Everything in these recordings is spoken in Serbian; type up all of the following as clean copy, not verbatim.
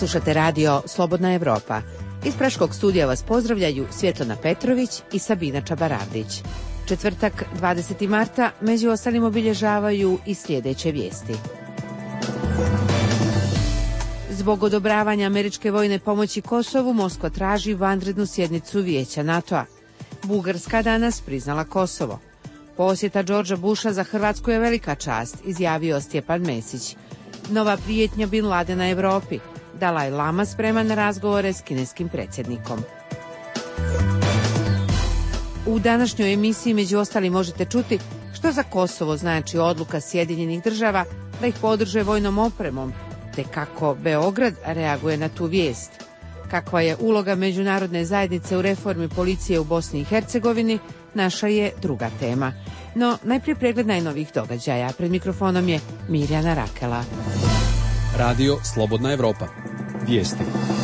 Slušate radio Slobodna Evropa. Iz Praškog studija vas pozdravljaju Svjetlana Petrović i Sabina Čabaravdić. Četvrtak, 20. marta, među ostalim obilježavaju i sljedeće vijesti. Zbog odobravanja američke vojne pomoći Kosovu, Moskva traži vanrednu sjednicu Vijeća NATO-a. Bugarska danas priznala Kosovo. Posjeta Đorđa Busha za Hrvatsku je velika čast, izjavio Stjepan Mesić. Nova prijetnja Bin Ladena Evropi. Dalaj Lama spreman na razgovore s kineskim predsjednikom. U današnjoj emisiji među ostalim možete čuti što za Kosovo znači odluka Sjedinjenih država da ih podrže vojnom opremom, te kako Beograd reaguje na tu vijest. Kakva je uloga međunarodne zajednice u reformi policije u Bosni i Hercegovini, naša je druga tema. No, najprije pregled najnovijih događaja. Pred mikrofonom je Mirjana Rakela. Radio Slobodna Evropa. Vijesti.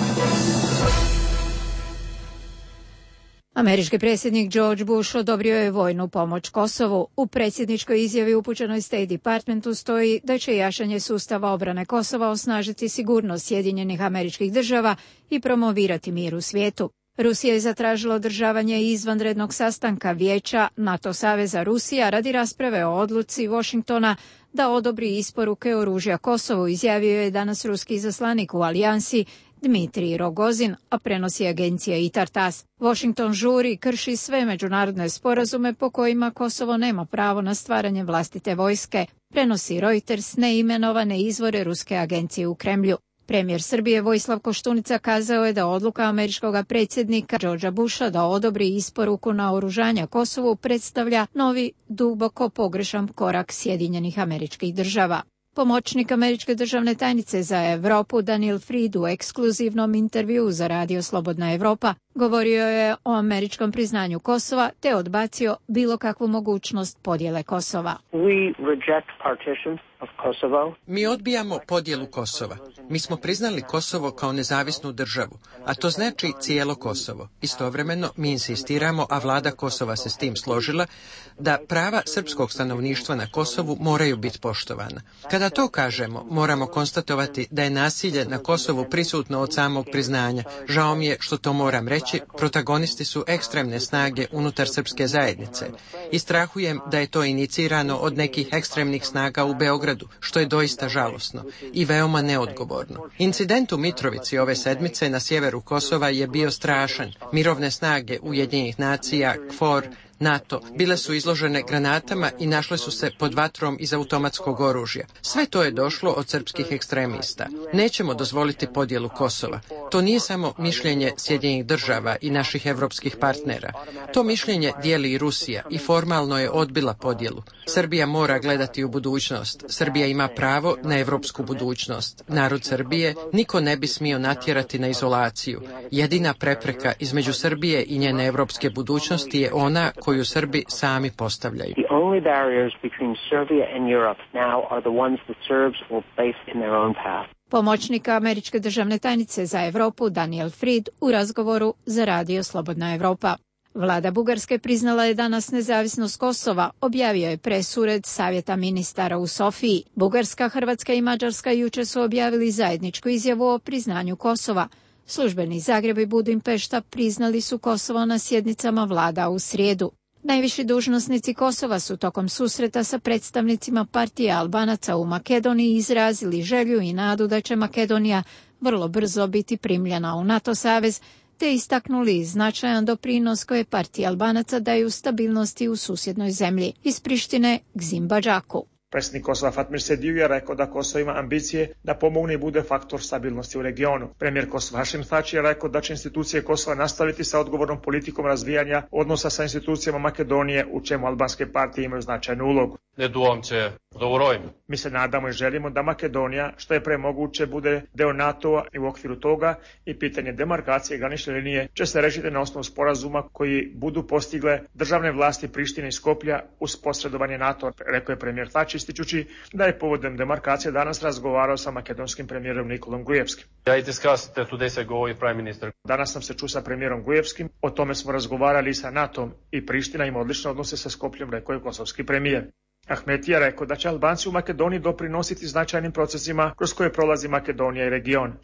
Američki predsjednik George Bush odobrio je vojnu pomoć Kosovu. U predsjedničkoj izjavi upućenoj State Departmentu stoji da će jačanje sustava obrane Kosova osnažiti sigurnost Sjedinjenih Američkih Država i promovirati mir u svijetu. Rusija je zatražila održavanje izvanrednog sastanka Vijeća NATO saveza Rusija radi rasprave o odluci Washingtona da odobri isporuke oružja Kosovu, izjavio je danas ruski izaslanik u alijansi Dmitrij Rogozin, a prenosi agencija ITAR-TASS. Washington žuri i krši sve međunarodne sporazume po kojima Kosovo nema pravo na stvaranje vlastite vojske, prenosi Reuters neimenovane izvore ruske agencije u Kremlju. Premijer Srbije Vojislav Koštunica kazao je da odluka američkog predsjednika Georgea Busha da odobri isporuku naoružanja Kosovu predstavlja novi, duboko pogrešan korak Sjedinjenih Američkih Država. Pomoćnik američke državne tajnice za Europu Daniel Fried u ekskluzivnom intervjuu za radio Slobodna Evropa govorio je o američkom priznanju Kosova te odbacio bilo kakvu mogućnost podjele Kosova. Mi odbijamo podjelu Kosova. Mi smo priznali Kosovo kao nezavisnu državu, a to znači cijelo Kosovo. Istovremeno mi insistiramo, a vlada Kosova se s tim složila, da prava srpskog stanovništva na Kosovu moraju biti poštovana. Kada to kažemo, moramo konstatovati da je nasilje na Kosovu prisutno od samog priznanja. Žao mi je što to moram reći, protagonisti su ekstremne snage unutar srpske zajednice i strahujem da je to inicirano od nekih ekstremnih snaga u Beogradu, što je doista žalosno i veoma neodgovorno. Incident u Mitrovici ove sedmice na sjeveru Kosova je bio strašan. Mirovne snage Ujedinjenih nacija, KFOR, NATO bile su izložene granatama i našle su se pod vatrom iz automatskog oružja. Sve to je došlo od srpskih ekstremista. Nećemo dozvoliti podjelu Kosova. To nije samo mišljenje Sjedinjenih država i naših evropskih partnera. To mišljenje dijeli i Rusija i formalno je odbila podjelu. Srbija mora gledati u budućnost. Srbija ima pravo na evropsku budućnost. Narod Srbije niko ne bi smio natjerati na izolaciju. Jedina prepreka između Srbije i njene evropske budućnosti je ona koju Srbi sami postavljaju. Pomoćnik američke državne tajnice za Europu Daniel Fried u razgovoru za radio Slobodna Evropa. Vlada Bugarske priznala je danas nezavisnost Kosova, objavio je presured Savjeta ministara u Sofiji. Bugarska, Hrvatska i Mađarska jučer su objavili zajedničku izjavu o priznanju Kosova. Službeni Zagreb i Budimpešta priznali su Kosovo na sjednicama vlada u srijedu. Najviši dužnosnici Kosova su tokom susreta sa predstavnicima partije Albanaca u Makedoniji izrazili želju i nadu da će Makedonija vrlo brzo biti primljena u NATO savez, te istaknuli značajan doprinos koje partije Albanaca daju stabilnosti u susjednoj zemlji. Iz Prištine Gzim Badžaku. Predsjednik Kosova Fatmir Sediu je rekao da Kosovo ima ambicije da pomogne i bude faktor stabilnosti u regionu. Premijer Kosova Hašim Tači je rekao da će institucije Kosova nastaviti sa odgovornom politikom razvijanja odnosa sa institucijama Makedonije, u čemu albanske partije imaju značajnu ulogu. Mi se nadamo i želimo da Makedonija što je pre moguće bude deo NATO-a i u okviru toga i pitanje demarkacije granične linije će se rešiti na osnovu sporazuma koji budu postigle državne vlasti Prištine i Skoplja uz posredovanje NATO, rekao je premijer Tači, ističući da je povodom demarkacije danas razgovarao sa makedonskim premijerom Nikolom Grujevskim. Danas sam se čuo sa premijerom Grujevskim, o tome smo razgovarali sa NATO-om i Priština ima odlične odnose sa Skopljom, rekao je kosovski premijer. Ahmeti je rekao da će Albanci u Makedoniji doprinositi značajnim procesima kroz koje prolazi Makedonija i region.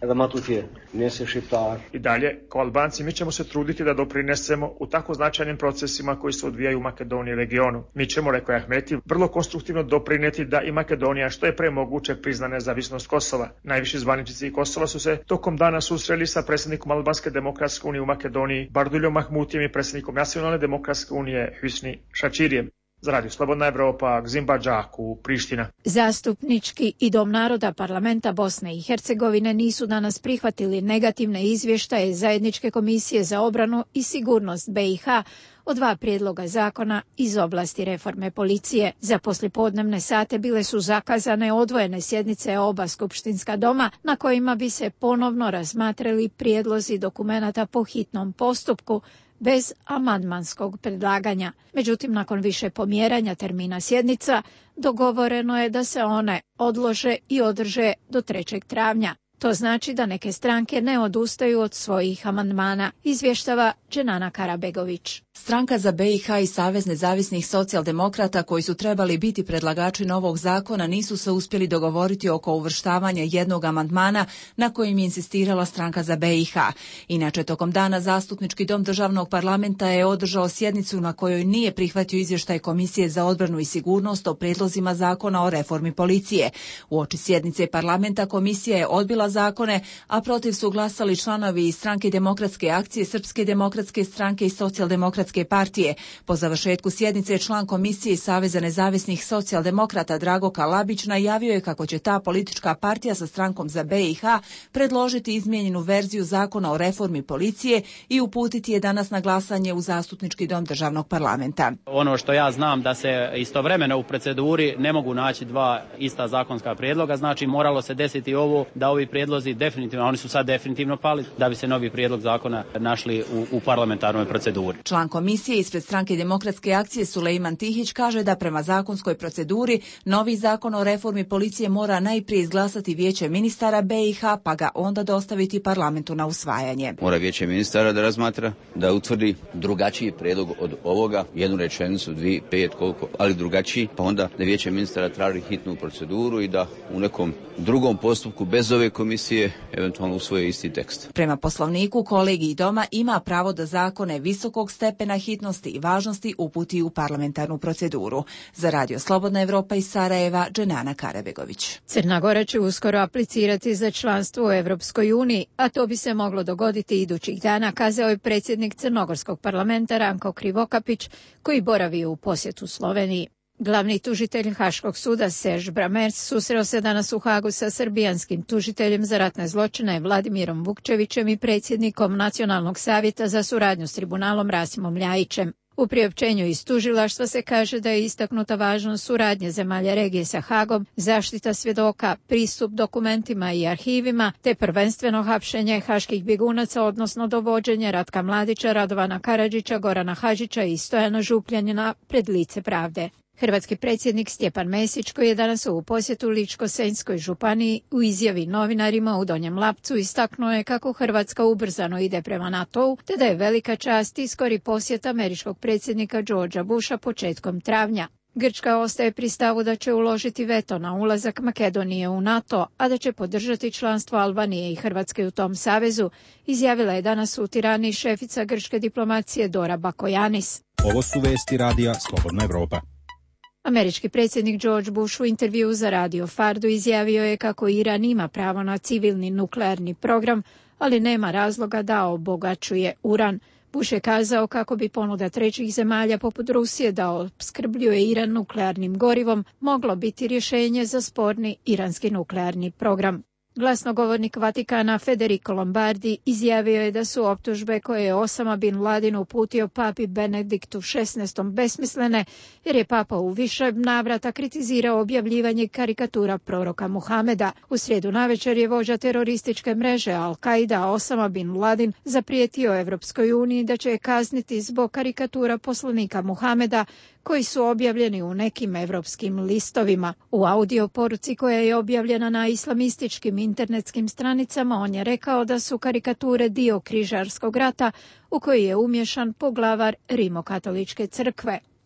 I dalje, kao Albanci, mi ćemo se truditi da doprinesemo u tako značajnim procesima koji se odvijaju u Makedoniji i regionu. Mi ćemo, rekao je Ahmeti, vrlo konstruktivno doprineti da i Makedonija što je pre moguće prizna nezavisnost Kosova. Najviši zvaničnici Kosova su se tokom dana susreli sa predsjednikom Albanske demokratske unije u Makedoniji, Barduljom Mahmutijem, i predsjednikom Nacionalne demokratske unije, Hüsni Šačirijem. Za Radio Slobodna Evropa, Gzimba Džaku, Priština. Zastupnički i Dom naroda parlamenta Bosne i Hercegovine nisu danas prihvatili negativne izvještaje Zajedničke komisije za obranu i sigurnost BiH o 2 prijedloga zakona iz oblasti reforme policije. Za poslijepodnevne sate bile su zakazane odvojene sjednice oba skupštinska doma na kojima bi se ponovno razmatrali prijedlozi dokumenata po hitnom postupku bez amandmanskog predlaganja. Međutim, nakon više pomjeranja termina sjednica, dogovoreno je da se one odlože i održe do 3. travnja. To znači da neke stranke ne odustaju od svojih amandmana, izvještava Dženana Karabegović. Stranka za BiH i Savez nezavisnih socijaldemokrata, koji su trebali biti predlagači novog zakona, nisu se uspjeli dogovoriti oko uvrštavanja jednog amandmana na kojim je insistirala Stranka za BiH. Inače, tokom dana Zastupnički dom državnog parlamenta je održao sjednicu na kojoj nije prihvatio izvještaj Komisije za odbranu i sigurnost o prijedlozima zakona o reformi policije. Uoči sjednice parlamenta komisija je odbila zakone, a protiv su glasali članovi iz Stranke demokratske akcije, Srpske demokratske stranke i Socijaldemokratske partije. Po završetku sjednice član komisije Saveza nezavisnih socijaldemokrata Drago Kalabić najavio je kako će ta politička partija sa Strankom za BiH predložiti izmijenjenu verziju zakona o reformi policije i uputiti je danas na glasanje u Zastupnički dom državnog parlamenta. Ono što ja znam da se istovremeno u proceduri ne mogu naći 2 ista zakonska prijedloga, znači moralo se desiti ovo da ovi prijedlozi definitivno, oni su sad definitivno pali, da bi se novi prijedlog zakona našli u parlamentarnoj proceduri. Član komisije ispred Stranke demokratske akcije Sulejman Tihić kaže da prema zakonskoj proceduri novi zakon o reformi policije mora najprije izglasati Vijeće ministara BiH, pa ga onda dostaviti parlamentu na usvajanje. Mora Vijeće ministara da razmatra, da utvrdi drugačiji prijedlog od ovoga, 1 rečenicu, 2, 5, koliko, ali drugačiji, pa onda da Vijeće ministara traži hitnu proceduru i da u nekom drugom postupku bez ove komisije eventualno usvoje isti tekst. Prema poslovniku kolegij doma ima pravo da zakone visokog stepena hitnosti i važnosti uputi u parlamentarnu proceduru. Za Radio Slobodna Evropa iz Sarajeva, Dženana Karabegović. Crna Gora će uskoro aplicirati za članstvo u Evropskoj uniji, a to bi se moglo dogoditi idućih dana, kazao je predsjednik Crnogorskog parlamenta Ranko Krivokapić, koji boravi u posjetu Sloveniji. Glavni tužitelj Haškog suda Serž Bramers susreo se danas u Hagu sa srbijanskim tužiteljem za ratne zločine Vladimirom Vukčevićem i predsjednikom Nacionalnog savjeta za suradnju s tribunalom Rasimom Ljajićem. U priopćenju iz tužilaštva se kaže da je istaknuta važnost suradnje zemalja regije sa Hagom, zaštita svjedoka, pristup dokumentima i arhivima, te prvenstveno hapšenje haških bjegunaca, odnosno dovođenje Ratka Mladića, Radovana Karadžića, Gorana Hadžića i Stojana Župljanina pred lice pravde. Hrvatski predsjednik Stjepan Mesić, koji je danas u posjetu Ličko-senjskoj županiji, u izjavi novinarima u Donjem Lapcu istaknuo je kako Hrvatska ubrzano ide prema NATO-u, te da je velika čast i skori posjet američkog predsjednika Georgea Busha početkom travnja. Grčka ostaje pri stavu da će uložiti veto na ulazak Makedonije u NATO, a da će podržati članstvo Albanije i Hrvatske u tom savezu, izjavila je danas u Tirani šefica grčke diplomacije Dora Bakojanis. Ovo su vesti Radija Slobodna Evropa. Američki predsjednik George Bush u intervjuu za Radio Fardu izjavio je kako Iran ima pravo na civilni nuklearni program, ali nema razloga da obogaćuje uran. Bush je kazao kako bi ponuda trećih zemalja poput Rusije da opskrbljuje Iran nuklearnim gorivom moglo biti rješenje za sporni iranski nuklearni program. Glasnogovornik Vatikana Federico Lombardi izjavio je da su optužbe koje je Osama bin Laden uputio papi Benediktu XVI besmislene, jer je papa u više navrata kritizirao objavljivanje karikatura proroka Muhameda. U srijedu navečer je vođa terorističke mreže Al-Qaida Osama bin Laden zaprijetio Evropskoj uniji da će je kazniti zbog karikatura poslanika Muhameda koji su objavljeni u nekim evropskim listovima. U audio poruci koja je objavljena na islamističkim internetskim stranicama on je rekao da su karikature dio križarskog rata u koji je umješan poglavar Rimokatoličke crkve.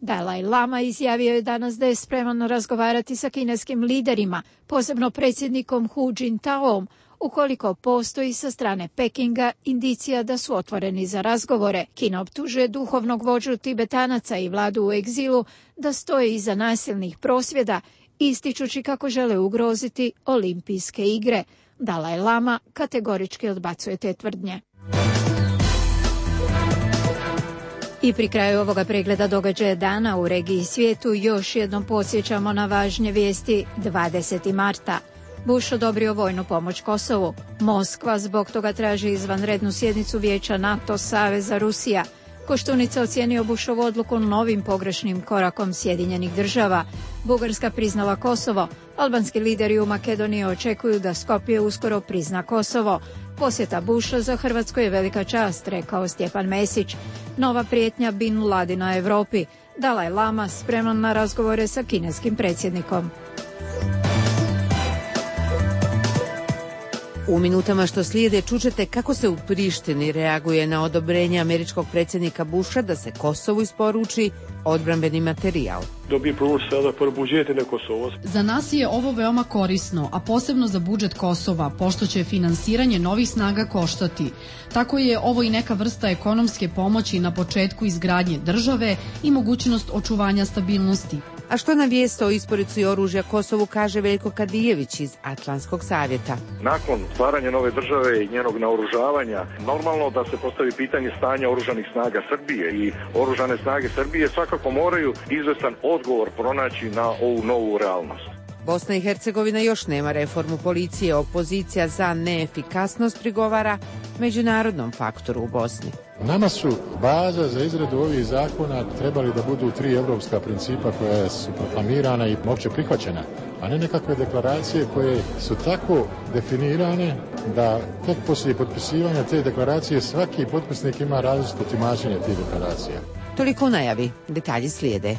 Dalaj Lama izjavio je danas da je spreman razgovarati sa kineskim liderima, posebno predsjednikom Hu Jintaom, ukoliko postoji sa strane Pekinga indicija da su otvoreni za razgovore. Kina optužuje duhovnog vođu Tibetanaca i vladu u egzilu da stoje iza nasilnih prosvjeda, ističući kako žele ugroziti olimpijske igre. Dalaj Lama kategorički odbacuje te tvrdnje. I pri kraju ovoga pregleda događaja dana u regiji i svijetu još jednom podsjećamo na važnje vijesti. 20. marta. Bush odobrio vojnu pomoć Kosovu. Moskva zbog toga traži izvanrednu sjednicu Vijeća NATO Saveza Rusija. Koštunica ocijenio Bushovu odluku novim pogrešnim korakom Sjedinjenih država. Bugarska priznala Kosovo. Albanski lideri u Makedoniji očekuju da Skopje uskoro prizna Kosovo. Posjeta Busha za Hrvatsku je velika čast, rekao Stjepan Mesić. Nova prijetnja Bin Ladina Europi. Dalaj Lama spreman na razgovore sa kineskim predsjednikom. U minutama što slijede čućete kako se u Prištini reaguje na odobrenje američkog predsjednika Busha da se Kosovu isporuči odbrambeni materijal. Za nas je ovo veoma korisno, a posebno za budžet Kosova, pošto će finansiranje novih snaga koštati. Tako je ovo i neka vrsta ekonomske pomoći na početku izgradnje države i mogućnost očuvanja stabilnosti. A što na vijest o isporuci oružja Kosovu kaže Veljko Kadijević iz Atlantskog savjeta? Nakon stvaranja nove države i njenog naoružavanja, normalno da se postavi pitanje stanja oružanih snaga Srbije i oružane snage Srbije svakako moraju izvestan odgovor pronaći na ovu novu realnost. Bosna i Hercegovina još nema reformu policije, opozicija za neefikasnost prigovara međunarodnom faktoru u Bosni. Nama su baza za izradu ovih zakona trebali da budu 3 evropska principa koja su proklamirana i opće prihvaćena, a ne nekakve deklaracije koje su tako definirane da tek poslije potpisivanja te deklaracije svaki potpisnik ima različito tumačenje tih deklaracija. Toliko u najavi, detalji slijede.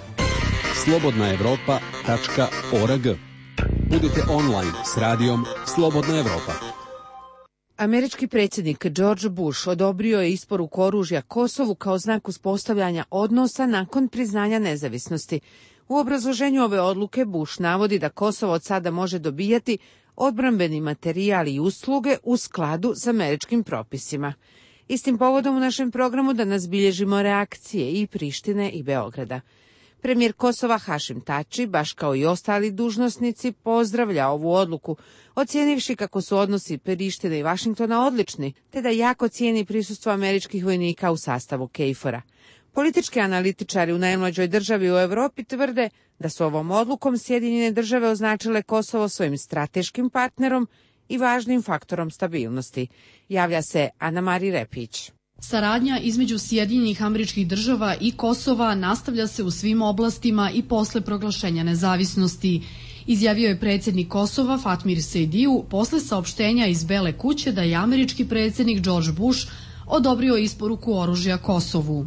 slobodnaevropa.org. Budite online s radijom Slobodna Evropa. Američki predsjednik George Bush odobrio je isporuku oružja Kosovu kao znak uspostavljanja odnosa nakon priznanja nezavisnosti. U obrazloženju ove odluke Bush navodi da Kosovo od sada može dobijati odbrambeni materijal i usluge u skladu s američkim propisima. Istim povodom u našem programu danas bilježimo reakcije i Prištine i Beograda. Premijer Kosova Hašim Tači, baš kao i ostali dužnosnici, pozdravlja ovu odluku, ocijenivši kako su odnosi Prištine i Vašingtona odlični, te da jako cijeni prisustvo američkih vojnika u sastavu KFOR-a. Politički analitičari u najmlađoj državi u Europi tvrde da su ovom odlukom Sjedinjene države označile Kosovo svojim strateškim partnerom i važnim faktorom stabilnosti. Javlja se Ana Mari Repić. Saradnja između Sjedinjenih Američkih Država i Kosova nastavlja se u svim oblastima i posle proglašenja nezavisnosti, izjavio je predsjednik Kosova Fatmir Sejdiju posle saopštenja iz Bele kuće da je američki predsjednik George Bush odobrio isporuku oružja Kosovu.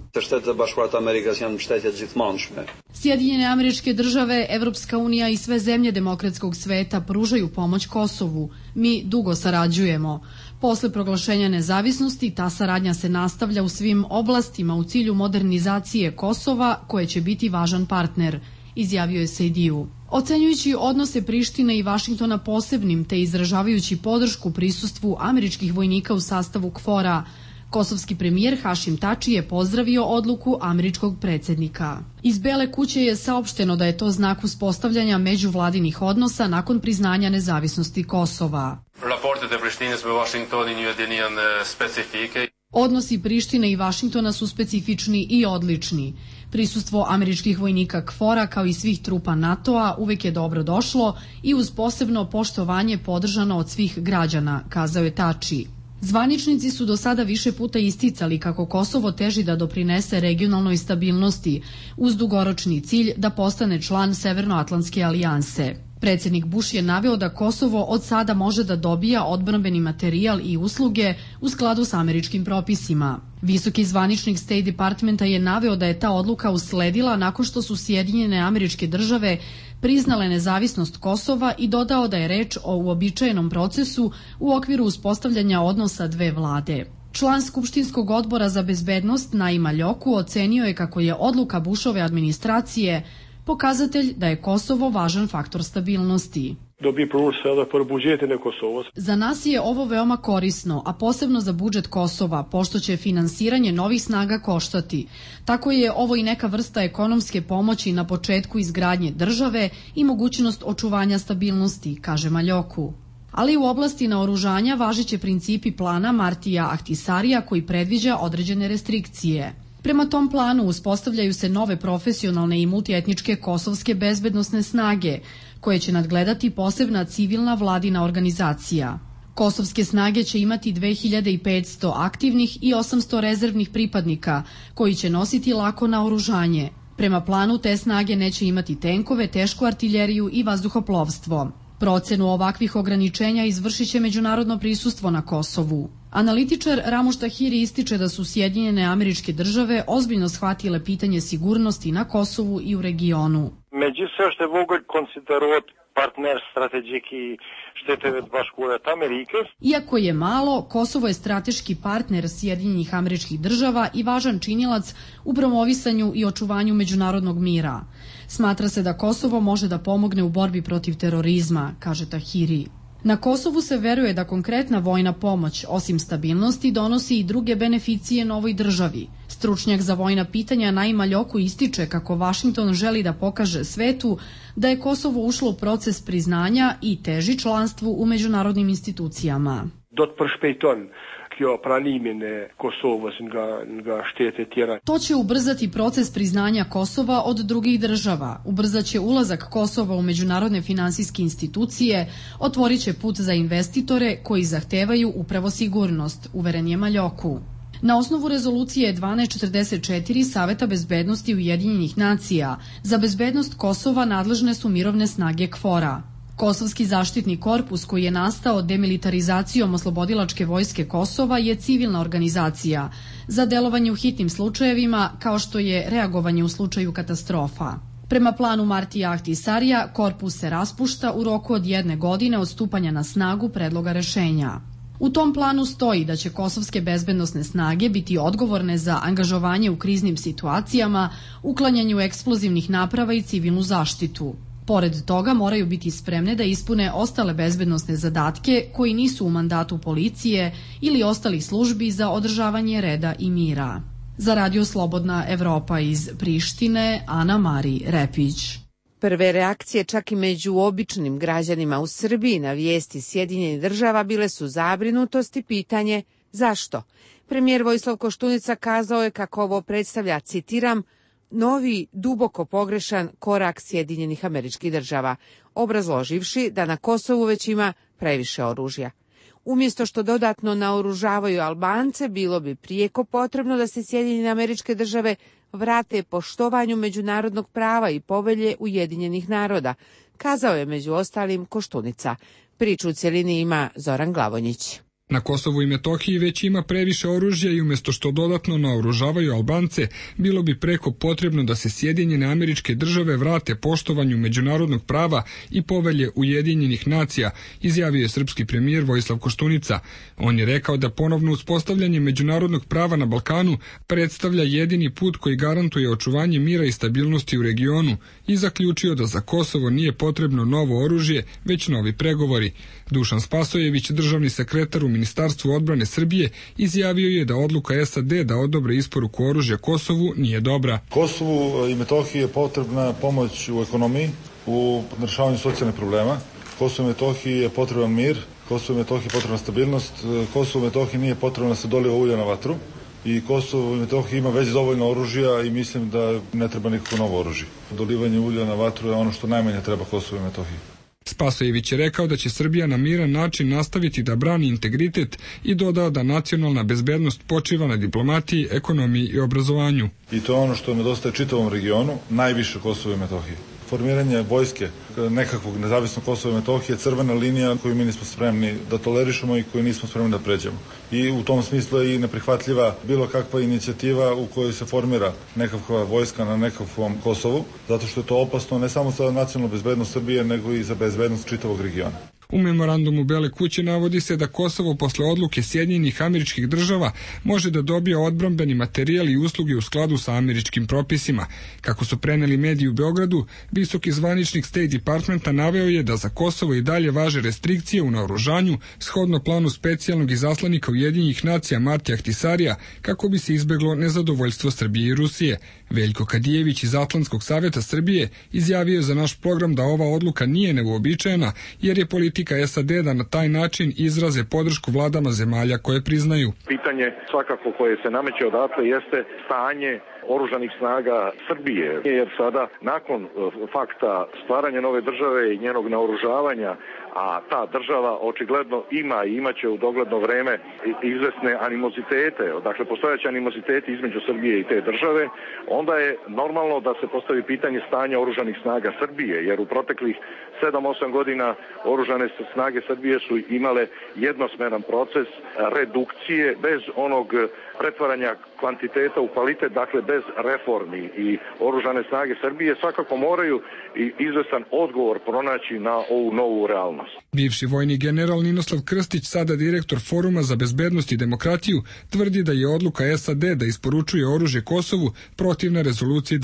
Sjedinjene Američke Države, Evropska unija i sve zemlje demokratskog sveta pružaju pomoć Kosovu. Mi dugo sarađujemo. Posle proglašenja nezavisnosti ta saradnja se nastavlja u svim oblastima u cilju modernizacije Kosova, koje će biti važan partner, izjavio je Sejdiju. Ocenjujući odnose Prištine i Vašingtona posebnim te izražavajući podršku prisustvu američkih vojnika u sastavu KFOR-a, kosovski premijer Hašim Tači je pozdravio odluku američkog predsjednika. Iz Bele kuće je saopšteno da je to znak uspostavljanja međuvladinih odnosa nakon priznanja nezavisnosti Kosova. Odnosi Prištine i Vašingtona su specifični i odlični. Prisustvo američkih vojnika KFOR-a kao i svih trupa NATO-a uvek je dobro došlo i uz posebno poštovanje podržano od svih građana, kazao je Tači. Zvaničnici su do sada više puta isticali kako Kosovo teži da doprinese regionalnoj stabilnosti uz dugoročni cilj da postane član Severnoatlantske alijanse. Predsjednik Bush je naveo da Kosovo od sada može da dobija odbrambeni materijal i usluge u skladu s američkim propisima. Visoki zvaničnik State Departmenta je naveo da je ta odluka usledila nakon što su Sjedinjene Američke Države priznale nezavisnost Kosova i dodao da je reč o uobičajenom procesu u okviru uspostavljanja odnosa dve vlade. Član Skupštinskog odbora za bezbednost Naima Ljoku ocenio je kako je odluka Bušove administracije pokazatelj da je Kosovo važan faktor stabilnosti. Za nas je ovo veoma korisno, a posebno za budžet Kosova, pošto će finansiranje novih snaga koštati. Tako je ovo i neka vrsta ekonomske pomoći na početku izgradnje države i mogućnost očuvanja stabilnosti, kaže Maljoku. Ali u oblasti naoružanja važiće principi plana Martija Ahtisarija koji predviđa određene restrikcije. Prema tom planu uspostavljaju se nove profesionalne i multietničke kosovske bezbednosne snage, koje će nadgledati posebna civilna vladina organizacija. Kosovske snage će imati 2500 aktivnih i 800 rezervnih pripadnika, koji će nositi lako naoružanje. Prema planu te snage neće imati tenkove, tešku artiljeriju i vazduhoplovstvo. Procenu ovakvih ograničenja izvršit će međunarodno prisustvo na Kosovu. Analitičar Ramuš Tahiri ističe da su Sjedinjene Američke Države ozbiljno shvatile pitanje sigurnosti na Kosovu i u regionu. Iako je malo, Kosovo je strateški partner Sjedinjenih Američkih Država i važan činilac u promovisanju i očuvanju međunarodnog mira. Smatra se da Kosovo može da pomogne u borbi protiv terorizma, kaže Tahiri. Na Kosovu se veruje da konkretna vojna pomoć, osim stabilnosti, donosi i druge beneficije novoj državi. Stručnjak za vojna pitanja Naima Ljoku ističe kako Vašington želi da pokaže svetu da je Kosovo ušlo u proces priznanja i teži članstvu u međunarodnim institucijama. To će ubrzati proces priznanja Kosova od drugih država, ubrzaće ulazak Kosova u međunarodne finansijske institucije, otvorit će put za investitore koji zahtevaju upravo sigurnost, uveren je Maljoku. Na osnovu rezolucije 1244 Saveta bezbednosti Ujedinjenih nacija za bezbednost Kosova nadležne su mirovne snage KFOR-a. Kosovski zaštitni korpus koji je nastao demilitarizacijom Oslobodilačke vojske Kosova je civilna organizacija za delovanje u hitnim slučajevima kao što je reagovanje u slučaju katastrofa. Prema planu Martija Ahtisarija, korpus se raspušta u roku od 1 godine od stupanja na snagu predloga rešenja. U tom planu stoji da će kosovske bezbednosne snage biti odgovorne za angažovanje u kriznim situacijama, uklanjanju eksplozivnih naprava i civilnu zaštitu. Pored toga moraju biti spremne da ispune ostale bezbednosne zadatke koji nisu u mandatu policije ili ostalih službi za održavanje reda i mira. Za Radio Slobodna Evropa iz Prištine, Ana Mari Repić. Prve reakcije čak i među običnim građanima u Srbiji na vijesti Sjedinjenih Država bile su zabrinutost i pitanje zašto. Premijer Vojislav Koštunica kazao je kako ovo predstavlja, citiram, novi, duboko pogrešan korak Sjedinjenih Američkih Država, obrazloživši da na Kosovu već ima previše oružja. Umjesto što dodatno naoružavaju Albance, bilo bi prijeko potrebno da se Sjedinjene Američke Države vrate poštovanju međunarodnog prava i povelje Ujedinjenih naroda, kazao je među ostalim Koštunica. Priču u cjelini ima Zoran Glavonjić. Na Kosovu i Metohiji već ima previše oružja i umjesto što dodatno naoružavaju Albance, bilo bi preko potrebno da se Sjedinjene Američke Države vrate poštovanju međunarodnog prava i povelje Ujedinjenih nacija, izjavio je srpski premijer Vojislav Koštunica. On je rekao da ponovno uspostavljanje međunarodnog prava na Balkanu predstavlja jedini put koji garantuje očuvanje mira i stabilnosti u regionu i zaključio da za Kosovo nije potrebno novo oružje, već novi pregovori. Dušan Spasojević, državni sekretar u Ministarstvu odbrane Srbije, izjavio je da odluka SAD da odobre isporuku oružja Kosovu nije dobra. Kosovu i Metohiji je potrebna pomoć u ekonomiji, u rešavanju socijalnih problema. Kosovu i Metohiji je potreban mir, Kosovu i Metohiji je potrebna stabilnost, Kosovu i Metohiji nije potrebno da se doliva ulja na vatru i Kosovo i Metohija ima već dovoljno oružja i mislim da ne treba nikako novo oružje. Dolivanje ulja na vatru je ono što najmanje treba Kosovu i Metohiji. Spasojević je rekao da će Srbija na miran način nastaviti da brani integritet i dodao da nacionalna bezbednost počiva na diplomatiji, ekonomiji i obrazovanju. I to je ono što nedostaje čitavom regionu, najviše Kosovo i Metohije. Formiranje vojske nekakvog nezavisnog Kosova i Metohije je crvena linija koju mi nismo spremni da tolerišemo i koju nismo spremni da pređemo. I u tom smislu je i neprihvatljiva bilo kakva inicijativa u kojoj se formira nekakva vojska na nekakvom Kosovu, zato što je to opasno ne samo za nacionalnu bezbednost Srbije, nego i za bezbednost čitavog regiona. U memorandumu Bele kuće navodi se da Kosovo posle odluke Sjedinjenih Američkih Država može da dobije odbrambeni materijal i usluge u skladu sa američkim propisima. Kako su preneli mediji u Beogradu, visoki zvaničnik State Departmenta naveo je da za Kosovo i dalje važe restrikcije u naoružanju shodno planu specijalnog izaslanika Ujedinjenih nacija Martija Ahtisarija kako bi se izbeglo nezadovoljstvo Srbije i Rusije. Veljko Kadijević iz Atlantskog saveta Srbije izjavio za naš program da ova odluka nije neuobičajena jer je politika SAD da na taj način izraze podršku vladama zemalja koje priznaju. Pitanje svakako koje se nameće odatle jeste stanje oružanih snaga Srbije, jer sada nakon fakta stvaranja nove države i njenog naoružavanja, a ta država očigledno ima i imaće u dogledno vreme izvesne animozitete, dakle postojaće animoziteti između Srbije i te države, onda je normalno da se postavi pitanje stanja oružanih snaga Srbije, jer u proteklih 7-8 godina oružane snage Srbije su imale jednosmeran proces redukcije bez onog pretvaranja kvantiteta u kvalitet, dakle bez reformi, i oružane snage Srbije svakako moraju i izvestan odgovor pronaći na ovu novu realnost. Bivši vojni general Ninoslav Krstić, sada direktor Foruma za bezbednost i demokratiju, tvrdi da je odluka SAD da isporučuje oružje Kosovu protivna rezoluciji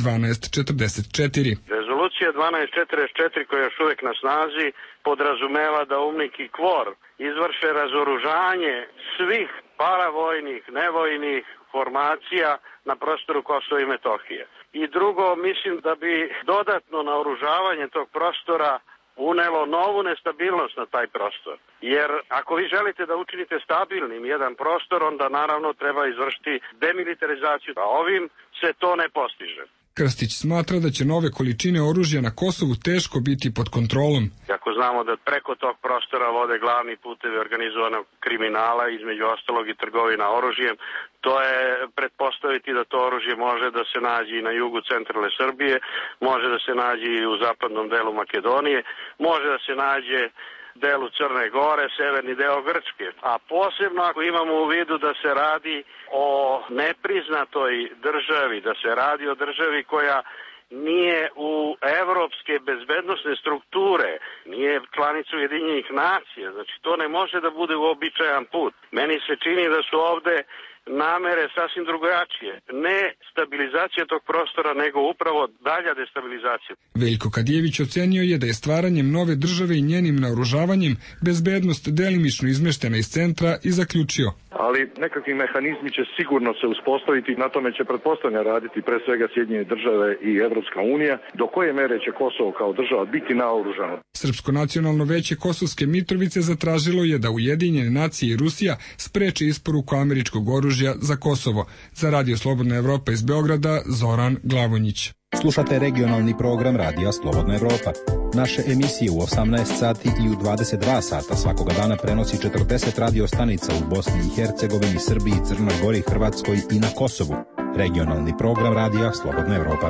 1244. Rezolucija 1244 koja je još uvijek na snazi podrazumeva da UNMIK i KFOR izvrše razoružanje svih paravojnih, nevojnih formacija na prostoru Kosova i Metohije. I drugo, mislim da bi dodatno naoružavanje tog prostora unelo novu nestabilnost na taj prostor. Jer ako vi želite da učinite stabilnim jedan prostor, onda naravno treba izvršiti demilitarizaciju, a ovim se to ne postiže. Krstić smatra da će nove količine oružja na Kosovu teško biti pod kontrolom. Ako znamo da preko tog prostora vode glavni putevi organizovanog kriminala, između ostalog i trgovina oružjem, to je pretpostaviti da to oružje može da se nađe i na jugu centralne Srbije, može da se nađe i u zapadnom delu Makedonije, može da se nađe delu Crne Gore, severni deo Grčke. A posebno ako imamo u vidu da se radi o nepriznatoj državi, da se radi o državi koja nije u evropske bezbednosne strukture, nije članica Ujedinjenih nacija, znači to ne može da bude uobičajan put. Meni se čini da su ovde namere sasvim drugačije. Ne stabilizacija tog prostora, nego upravo dalja destabilizacija. Veljko Kadijević ocenio je da je stvaranjem nove države i njenim naoružavanjem bezbednost delimično izmeštena iz centra i zaključio. Ali nekakvi mehanizmi će sigurno se uspostaviti, na tome će pretpostavljeno raditi pre svega Sjedinjene države i Evropska unija, do koje mere će Kosovo kao država biti naoružano. Srpsko nacionalno veće Kosovske Mitrovice zatražilo je da Ujedinjene nacije i Rusija spreče isporuku američkog oružja za Kosovo. Za Radio Slobodna Evropa iz Beograda, Zoran Glavonjić. Slušate regionalni program Radija Slobodna Evropa. Naše emisije u 18 sati i u 22 sata svakoga dana prenosi 40 radio stanica u Bosni i Hercegovini, Srbiji, Crnoj Gori, Hrvatskoj i na Kosovu. Regionalni program Radija Slobodna Evropa.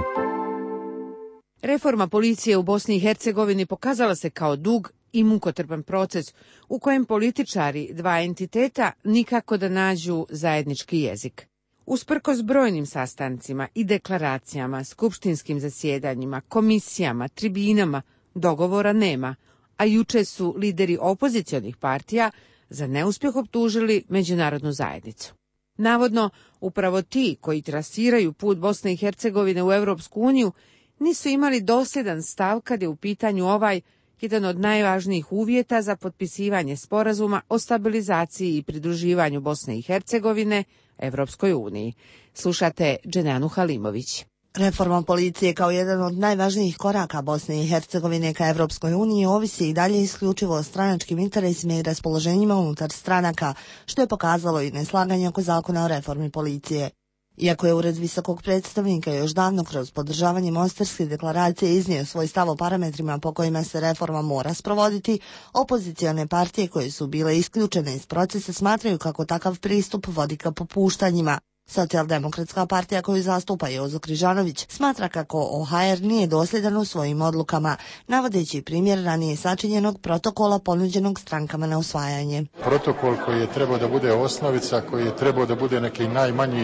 Reforma policije u Bosni i Hercegovini pokazala se kao dug i mukotrpan proces u kojem političari dva entiteta nikako da nađu zajednički jezik. Usprkos brojnim sastancima i deklaracijama, skupštinskim zasjedanjima, komisijama, tribinama, dogovora nema, a juče su lideri opozicionih partija za neuspjeh optužili međunarodnu zajednicu. Navodno, upravo ti koji trasiraju put Bosne i Hercegovine u Europsku uniju nisu imali dosljedan stav kad je u pitanju ovaj jedan od najvažnijih uvjeta za potpisivanje sporazuma o stabilizaciji i pridruživanju Bosne i Hercegovine Evropskoj uniji. Slušate Dženanu Halimović. Reforma policije kao jedan od najvažnijih koraka Bosne i Hercegovine ka Evropskoj uniji ovisi i dalje isključivo o stranačkim interesima i raspoloženjima unutar stranaka, što je pokazalo i neslaganje oko zakona o reformi policije. Iako je Ured visokog predstavnika još davno kroz podržavanje Mostarske deklaracije iznio svoj stav o parametrima po kojima se reforma mora sprovoditi, opozicione partije koje su bile isključene iz procesa smatraju kako takav pristup vodi ka popuštanjima. Socijaldemokratska partija koju zastupa Jozo Križanović smatra kako OHR nije dosljedan u svojim odlukama, navodeći primjer ranije sačinjenog protokola ponuđenog strankama na usvajanje. Protokol koji je trebao da bude osnovica, koji je trebao da bude neki najmanji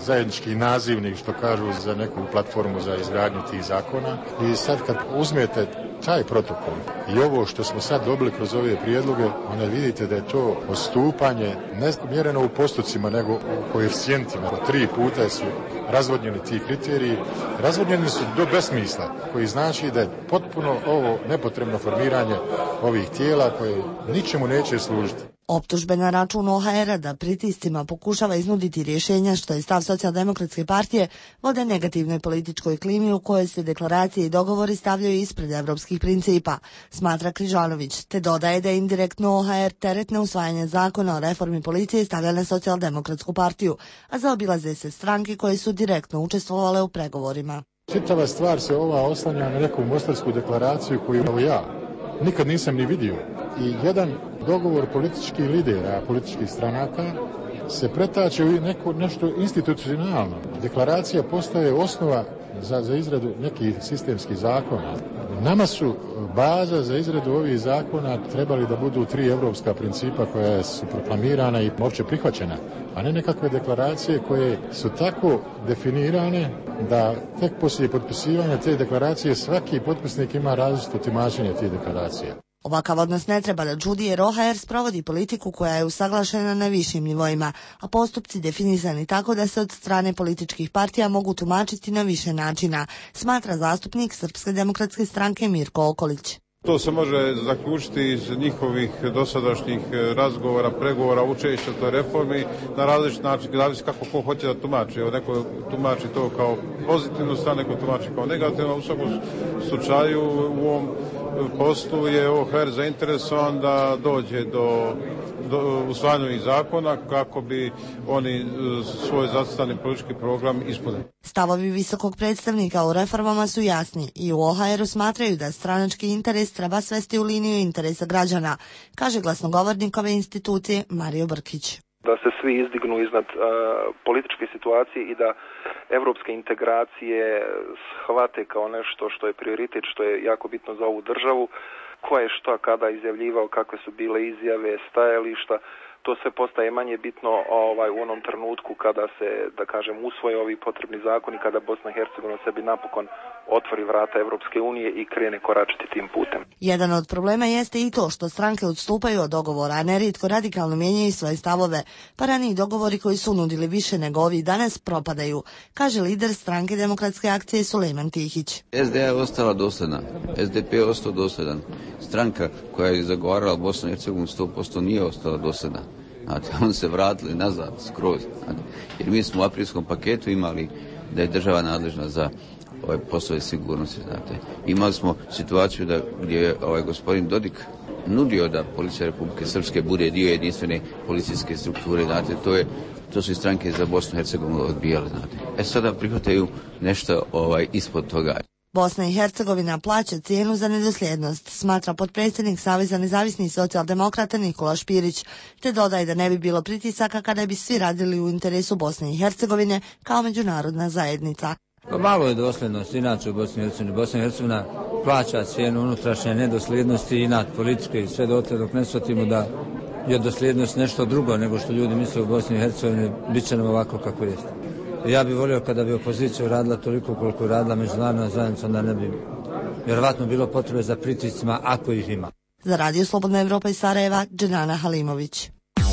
zajednički nazivnik, što kažu, za neku platformu za izgradnju tih zakona. I sad kad uzmete taj protokol i ovo što smo sad dobili kroz ove prijedloge, onda vidite da je to postupanje ne mjereno u postocima, nego u koeficijentima. 3 puta su razvodnjeni ti kriteriji. Razvodnjeni su do besmisla, koji znači da je potpuno ovo nepotrebno formiranje ovih tijela koje ničemu neće služiti. Optužbe na račun OHR-a da pritiscima pokušava iznuditi rješenja, što je stav Socijaldemokratske partije, vode negativnoj političkoj klimi u kojoj se deklaracije i dogovori stavljaju ispred evropskih principa, smatra Križanović, te dodaje da je indirektno OHR teret na usvajanje zakona o reformi policije stavlja na Socijaldemokratsku partiju, a zaobilaze se stranke koje su direktno učestvovale u pregovorima. Čitava stvar se ova oslanja na neku mostarsku deklaraciju koju ja nikad nisam ni vidio. I jedan dogovor političkih lidera, političkih stranaka se pretače u nešto institucionalno. Deklaracija postaje osnova za izradu nekih sistemskih zakona. Nama su baza za izradu ovih zakona trebali da budu 3 evropska principa koja su proklamirana i opće prihvaćena, a ne nekakve deklaracije koje su tako definirane da tek poslije potpisivanja te deklaracije svaki potpisnik ima različito tumačenje tih deklaracija. Ovakav odnos ne treba da čudi jer OHR sprovodi politiku koja je usaglašena na višim nivoima, a postupci definisani tako da se od strane političkih partija mogu tumačiti na više načina, smatra zastupnik Srpske demokratske stranke Mirko Okolić. To se može zaključiti iz njihovih dosadašnjih razgovora, pregovora, učešća o toj reformi na različit način, zavisi kako ko hoće da tumači. Neko tumači to kao pozitivnu stranu, neko tumači kao negativno. U svakom slučaju u ovom poslu je OHR zainteresovan da dođe do usvajanja zakona kako bi oni svoj zacrtani politički program ispunili. Stavovi visokog predstavnika o reformama su jasni i u OHR-u smatraju da stranački interes treba svesti u liniju interesa građana, kaže glasnogovornik ove institucije Mario Brkić. Da se svi izdignu iznad političke situacije i da evropske integracije shvate kao nešto što je prioritet, što je jako bitno za ovu državu, ko je šta kada izjavljivao, kakve su bile izjave, stajališta. To sve postaje manje bitno u onom trenutku kada se, da kažem, usvoje ovi potrebni zakoni, kada Bosna i Hercegovina sebi napokon otvori vrata Evropske unije i krene koračiti tim putem. Jedan od problema jeste i to što stranke odstupaju od dogovora, a nerijetko radikalno mijenjaju svoje stavove, pa raniji dogovori koji su nudili više nego ovi danas propadaju, kaže lider stranke Demokratske akcije Sulejman Tihić. SDA je ostala dosljedna, SDP je ostao dosljedan. Stranka koja je zagovarala Bosnu i Hercegovinu 100% nije ostala dosljedna. Znate, oni se vratili nazad skroz. Znate, jer mi smo u aprilskom paketu imali da je država nadležna za ove poslove sigurnosti. Znate. Imali smo situaciju gdje je gospodin Dodik nudio da Policija Republike Srpske bude dio jedinstvene policijske strukture. Znate, to su i stranke za Bosnu i Hercegovinu odbijale. Znate. Sada prihvataju nešto ispod toga. Bosna i Hercegovina plaća cijenu za nedosljednost, smatra potpredsjednik Saveza nezavisnih socijaldemokrata Nikola Špirić, te dodaje da ne bi bilo pritisaka kada bi svi radili u interesu Bosne i Hercegovine kao međunarodna zajednica. Malo je dosljednost inače u Bosni i Hercegovini. Bosna i Hercegovina plaća cijenu unutrašnje nedosljednosti i nad političke i sve dotle dok ne shvatimo da je dosljednost nešto drugo nego što ljudi misle u Bosni i Hercegovini, bit će nam ovako kako jeste. Ja bih volio kada bi opozicija radila toliko koliko je radila međunarodna zajednica, onda ne bi vjerovatno bilo potrebe za pritiscima ako ih ima. Za Radio Slobodna Evropa iz Sarajeva, Dženana Halimović.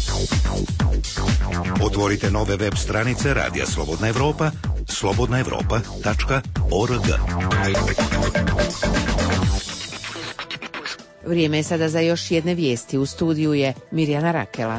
Otvorite nove web stranice Radija Slobodna Evropa, slobodnaevropa.org. Vrijeme je sada za još jedne vijesti. U studiju je Mirjana Rakela.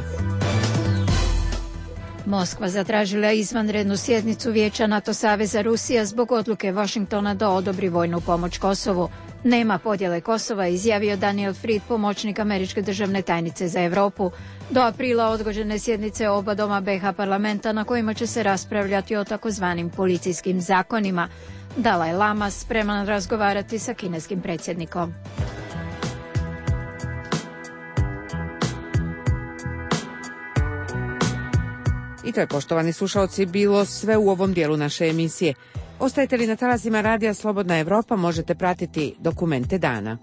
Moskva zatražila izvanrednu sjednicu Vijeća NATO saveza Rusija zbog odluke Washingtona da odobri vojnu pomoć Kosovu. Nema podjele Kosova, izjavio Daniel Fried, pomoćnik američke državne tajnice za Europu. Do aprila odgođene sjednice oba doma BiH parlamenta na kojima će se raspravljati o takozvanim policijskim zakonima. Dalaj Lama spreman razgovarati sa kineskim predsjednikom. I to je, poštovani slušalci, bilo sve u ovom dijelu naše emisije. Ostajete li na talasima Radija Slobodna Evropa, možete pratiti dokumente dana.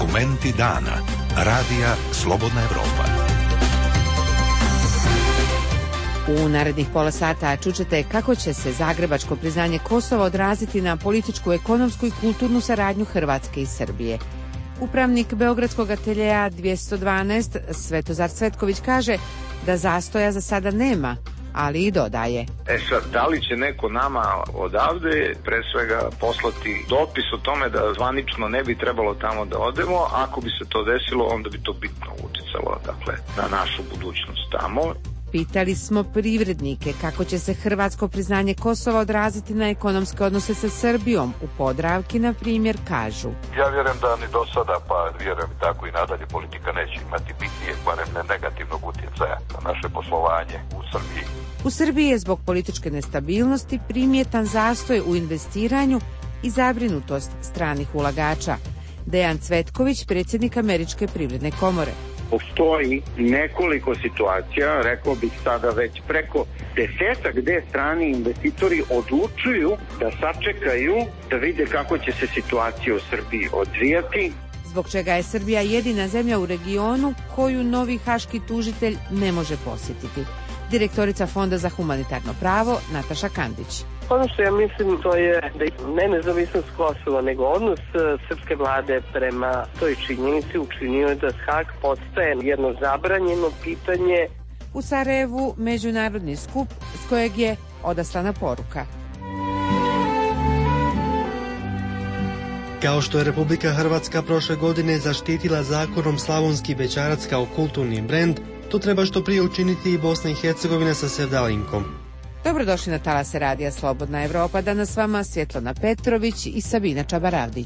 Argumenti dana. Radija Slobodna Evropa. U narednih pola sata čućete kako će se zagrebačko priznanje Kosova odraziti na političku, ekonomsku i kulturnu saradnju Hrvatske i Srbije. Upravnik Beogradskog ateljeja 212 Svetozar Cvetković kaže da zastoja za sada nema, ali i dodaje. Sad, da li će neko nama odavde pre svega poslati dopis o tome da zvanično ne bi trebalo tamo da odemo, ako bi se to desilo, onda bi to bitno uticalo, dakle, na našu budućnost tamo. Pitali smo privrednike kako će se hrvatsko priznanje Kosova odraziti na ekonomske odnose sa Srbijom. U Podravki, na primjer, kažu. Ja vjerujem da ni do sada, pa vjerujem tako i nadalje, politika neće imati bitnije, barem ne negativnog utjecaja na naše poslovanje u Srbiji. U Srbiji je zbog političke nestabilnosti primjetan zastoj u investiranju i zabrinutost stranih ulagača. Dejan Cvetković, predsjednik Američke privredne komore. Postoji nekoliko situacija, rekao bih sada već preko 10 gde strani investitori odlučuju da sačekaju, da vide kako će se situacija u Srbiji odvijati. Zbog čega je Srbija jedina zemlja u regionu koju novi haški tužitelj ne može posjetiti. Direktorica Fonda za humanitarno pravo Nataša Kandić. Ono što ja mislim to je da ne nezavisnost Kosova, nego odnos srpske vlade prema toj činjenici učinio da Hag postaje jedno zabranjeno pitanje. U Sarajevu međunarodni skup s kojeg je odaslana poruka. Kao što je Republika Hrvatska prošle godine zaštitila zakonom slavonski bećarac kao kulturni brend, to treba što prije učiniti i Bosna i Hercegovina sa Sevdalinkom. Dobrodošli na talase Radija Slobodna Evropa. Danas s vama Svjetlana Petrović i Sabina Čabaravdić.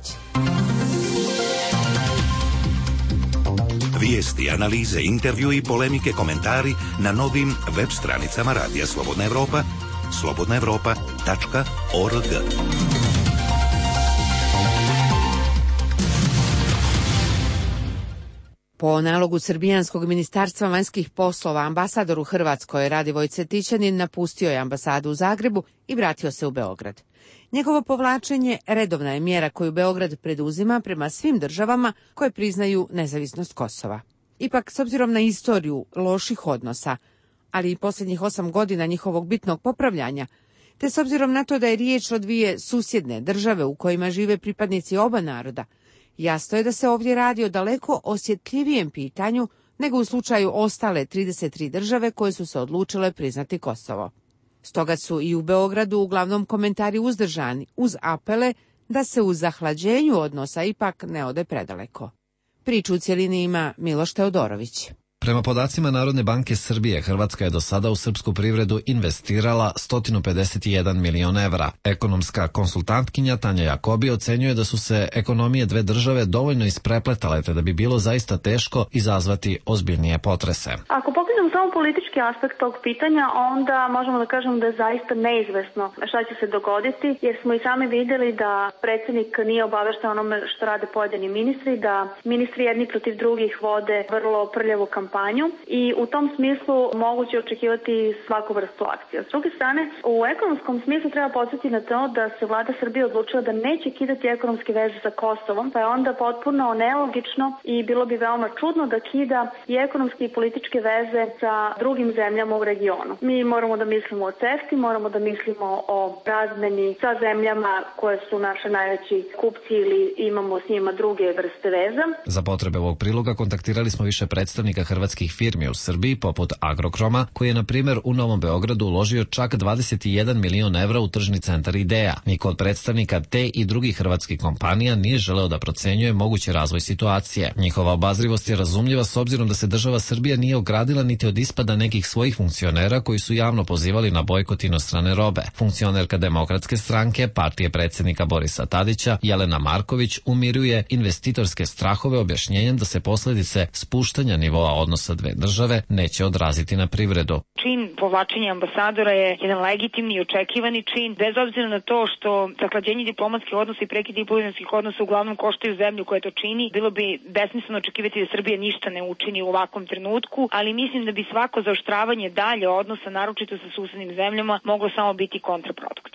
Vijesti, analize, intervju i polemike, komentari na novim web stranicama Radija Slobodna Evropa, slobodnaevropa.org. Po nalogu Srbijanskog ministarstva vanjskih poslova ambasador u Hrvatskoj Radivoj Cvjetićanin napustio je ambasadu u Zagrebu i vratio se u Beograd. Njegovo povlačenje redovna je mjera koju Beograd preduzima prema svim državama koje priznaju nezavisnost Kosova. Ipak, s obzirom na istoriju loših odnosa, ali i posljednjih 8 godina njihovog bitnog popravljanja, te s obzirom na to da je riječ o dvije susjedne države u kojima žive pripadnici oba naroda, jasno je da se ovdje radi o daleko osjetljivijem pitanju nego u slučaju ostale 33 države koje su se odlučile priznati Kosovo. Stoga su i u Beogradu uglavnom komentari uzdržani, uz apele da se u zahlađenju odnosa ipak ne ode predaleko. Priču u cjelini ima Miloš Teodorović. Prema podacima Narodne banke Srbije, Hrvatska je do sada u srpsku privredu investirala 151 milion evra. Ekonomska konsultantkinja Tanja Jakobi ocenjuje da su se ekonomije dve države dovoljno isprepletale te da bi bilo zaista teško izazvati ozbiljnije potrese. Ako pogledamo samo politički aspekt tog pitanja, onda možemo da kažemo da je zaista neizvesno šta će se dogoditi, jer smo i sami vidjeli da predsjednik nije obavešten onome što rade pojedini ministri, da ministri jedni protiv drugih vode vrlo prljavu kampanju i u tom smislu moguće očekivati svaku vrstu akcija. S druge strane, u ekonomskom smislu treba podsjetiti na to da se vlada Srbije odlučila da neće kidati ekonomske veze sa Kosovom, pa je onda potpuno nelogično i bilo bi veoma čudno da kida i ekonomske i političke veze sa drugim zemljama u regionu. Mi moramo da mislimo o CEFTA, moramo da mislimo o razmeni sa zemljama koje su naše najveći kupci ili imamo s njima druge vrste veza. Za potrebe ovog priloga kontaktirali smo više predstavnika hrvatskih firmi u Srbiji, poput Agrokroma, koji je, na primjer, u Novom Beogradu uložio čak 21 milion evra u tržni centar Ideja. Niko od predstavnika te i drugih hrvatskih kompanija nije želeo da procenjuje mogući razvoj situacije. Njihova obazrivost je razumljiva s obzirom da se država Srbija nije ogradila niti od ispada nekih svojih funkcionera koji su javno pozivali na bojkot inostrane robe. Funkcionerka Demokratske stranke, partije predsjednika Borisa Tadića, Jelena Marković, umiruje investitorske strahove objašnjenjem da se posljedice spuštanja nivoa odnosa dve države neće odraziti na privredu. Čin povlačenja ambasadora je jedan legitimni i očekivani čin, bez obzira na to što zahlađenje diplomatskih odnosa i prekid diplomatskih odnosa uglavnom koštaju zemlju koja to čini. Bilo bi besmisleno očekivati da Srbija ništa ne učini u ovakvom trenutku, ali mislim da bi svako zaoštravanje dalje odnosa, naročito sa susednim zemljama, moglo samo biti kontraproduktivno.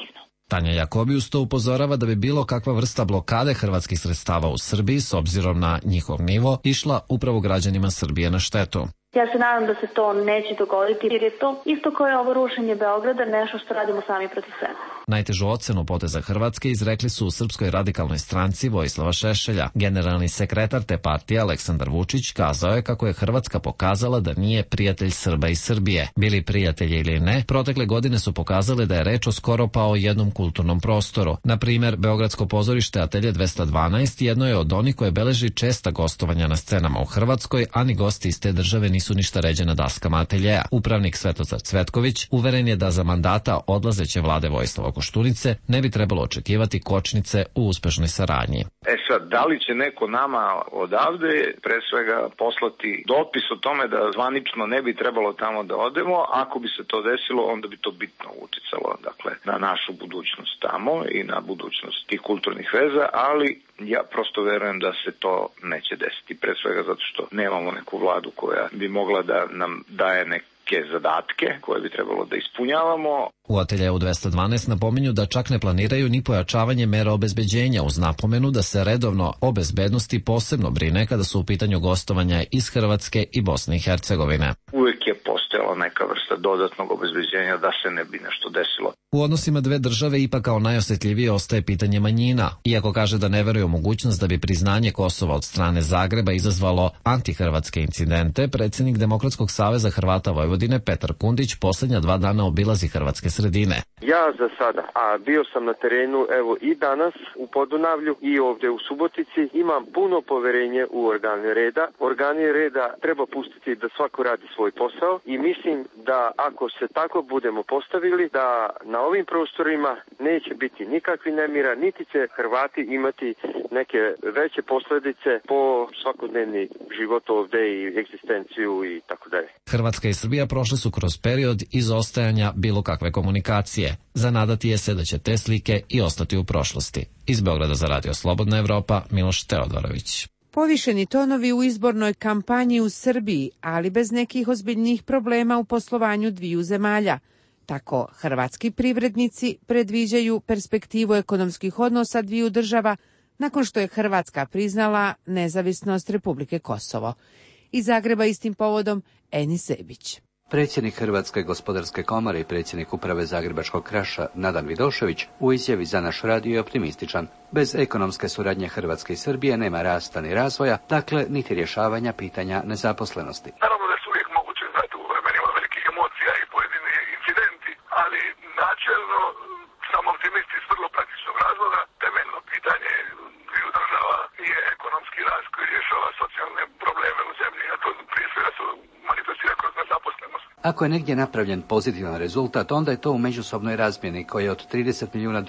Tanja Jakobius to upozorava da bi bilo kakva vrsta blokade hrvatskih sredstava u Srbiji s obzirom na njihov nivo išla upravo građanima Srbije na štetu. Ja se nadam da se to neće dogoditi jer je to isto kao je ovo rušenje Beograda nešto što radimo sami protiv sebe. Najtežu ocenu poteza Hrvatske izrekli su u Srpskoj radikalnoj stranci Vojislava Šešelja. Generalni sekretar te partije Aleksandar Vučić kazao je kako je Hrvatska pokazala da nije prijatelj Srba i Srbije. Bili prijatelji ili ne, protekle godine su pokazale da je reč o skoro pa o jednom kulturnom prostoru. Na primjer, Beogradsko pozorište Atelje 212 jedno je od onih koje beleži česta gostovanja na scenama u Hrvatskoj, a ni gosti iz te države nisu ništa ređe na daskama ateljeja. Upravnik Svetozar Cvetković uveren je da za mandata odlazeće vlade Vojislava Koštunice ne bi trebalo očekivati kočnice u uspešnoj saradnji. Sad, da li će neko nama odavde pre svega poslati dopis o tome da zvanično ne bi trebalo tamo da odemo, ako bi se to desilo, onda bi to bitno uticalo, dakle, na našu budućnost tamo i na budućnost tih kulturnih veza, ali ja prosto verujem da se to neće desiti, pre svega zato što nemamo neku vladu koja bi mogla da nam daje neke zadatke koje bi trebalo da ispunjavamo. U Ateljeu 212 napominju da čak ne planiraju ni pojačavanje mera obezbeđenja uz napomenu da se redovno o bezbednosti posebno brine kada su u pitanju gostovanja iz Hrvatske i Bosne i Hercegovine. Uvijek je postojala neka vrsta dodatnog obezbeđenja da se ne bi nešto desilo. U odnosima dve države ipak kao najosjetljivije ostaje pitanje manjina. Iako kaže da ne veruje u mogućnost da bi priznanje Kosova od strane Zagreba izazvalo antihrvatske incidente, predsjednik Demokratskog saveza Hrvata Vojvodine Petar Kundić posljednja 2 dana obilazi hrvatske sredine. Ja za sada, a bio sam na terenu evo i danas u Podunavlju i ovdje u Subotici, imam puno poverenje u organe reda. Organi reda treba pustiti da svako radi svoj posao i mislim da ako se tako budemo postavili, da na ovim prostorima neće biti nikakvi nemira, niti će Hrvati imati neke veće posljedice po svakodnevni život ovdje i egzistenciju i tako dalje. Hrvatska i Srbija prošle su kroz period izostajanja bilo kakve komunikacije. Zanadati je se da će te slike i ostati u prošlosti. Iz Beograda za Radio Slobodna Evropa, Miloš Teodorović. Povišeni tonovi u izbornoj kampanji u Srbiji, ali bez nekih ozbiljnih problema u poslovanju dviju zemalja. Tako hrvatski privrednici predviđaju perspektivu ekonomskih odnosa dviju država nakon što je Hrvatska priznala nezavisnost Republike Kosovo. Iz Zagreba istim povodom Enis Zebić. Predsjednik Hrvatske gospodarske komore i predsjednik uprave Zagrebačkog Kraša Nadan Vidošević u izjavi za naš radio je optimističan. Bez ekonomske suradnje Hrvatske i Srbije nema rasta ni razvoja, dakle niti rješavanja pitanja nezaposlenosti. Naravno da su uvijek moguće, znate, u vremenima velikih emocija i pojedini incidenti, ali načelno sam optimist iz vrlo praktičnog razloga. Temeljno pitanje dviju država je ekonomski rast koji rješava socijalne probleme u zemlji, a to prije svega su manifestira kroz nezaposlenost. Ako je negdje napravljen pozitivan rezultat, onda je to u međusobnoj razmjeni koja je od $30 milijuna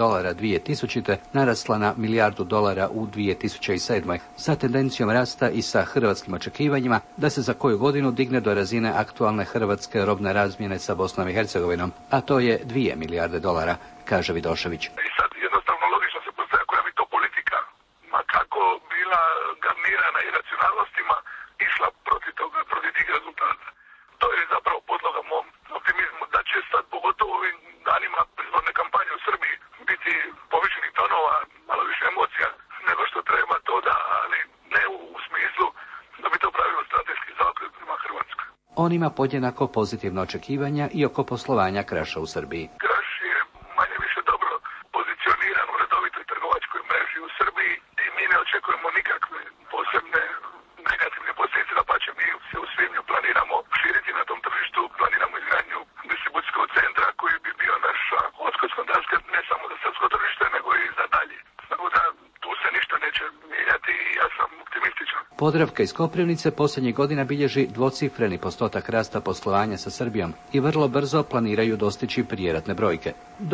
2000. narasla na $1 milijardu u 2007. sa tendencijom rasta i sa hrvatskim očekivanjima da se za koju godinu digne do razine aktualne hrvatske robne razmjene sa Bosnom i Hercegovinom, a to je $2 milijarde, kaže Vidošević. I sad jednostavno logično se postavlja koja bi to politika, ma kako bila garnirana iracionalnostima, išla protiv toga, protiv tih rezultata. To je zapravo podloga mom optimizmu da će sad, pogotovo ovim danima izborne kampanje u Srbiji, biti povišenih tonova, malo više emocija nego što treba to da, ali ne u smislu da bi to pravilo strateški zaokret prema Hrvatskoj. On ima podjednako pozitivno očekivanja i oko poslovanja Kraša u Srbiji. Kraš je manje više dobro pozicioniran u redovitoj trgovačkoj mreži u Srbiji i mi ne očekujemo nikakve posebne negativne posljedice, da pa će mi se u svibnju planiramo širiti na tom tržištu, planiramo izgradnju distribucijskog centra koji bi bio naša odskočna daska ne samo za srpsko tržište, nego i za dalje. Tako da tu se ništa neće mijenjati i ja sam optimističan. Podravka iz Koprivnice posljednjih godina bilježi dvocifreni postotak rasta poslovanja sa Srbijom i vrlo brzo planiraju dostići prijeratne brojke. Do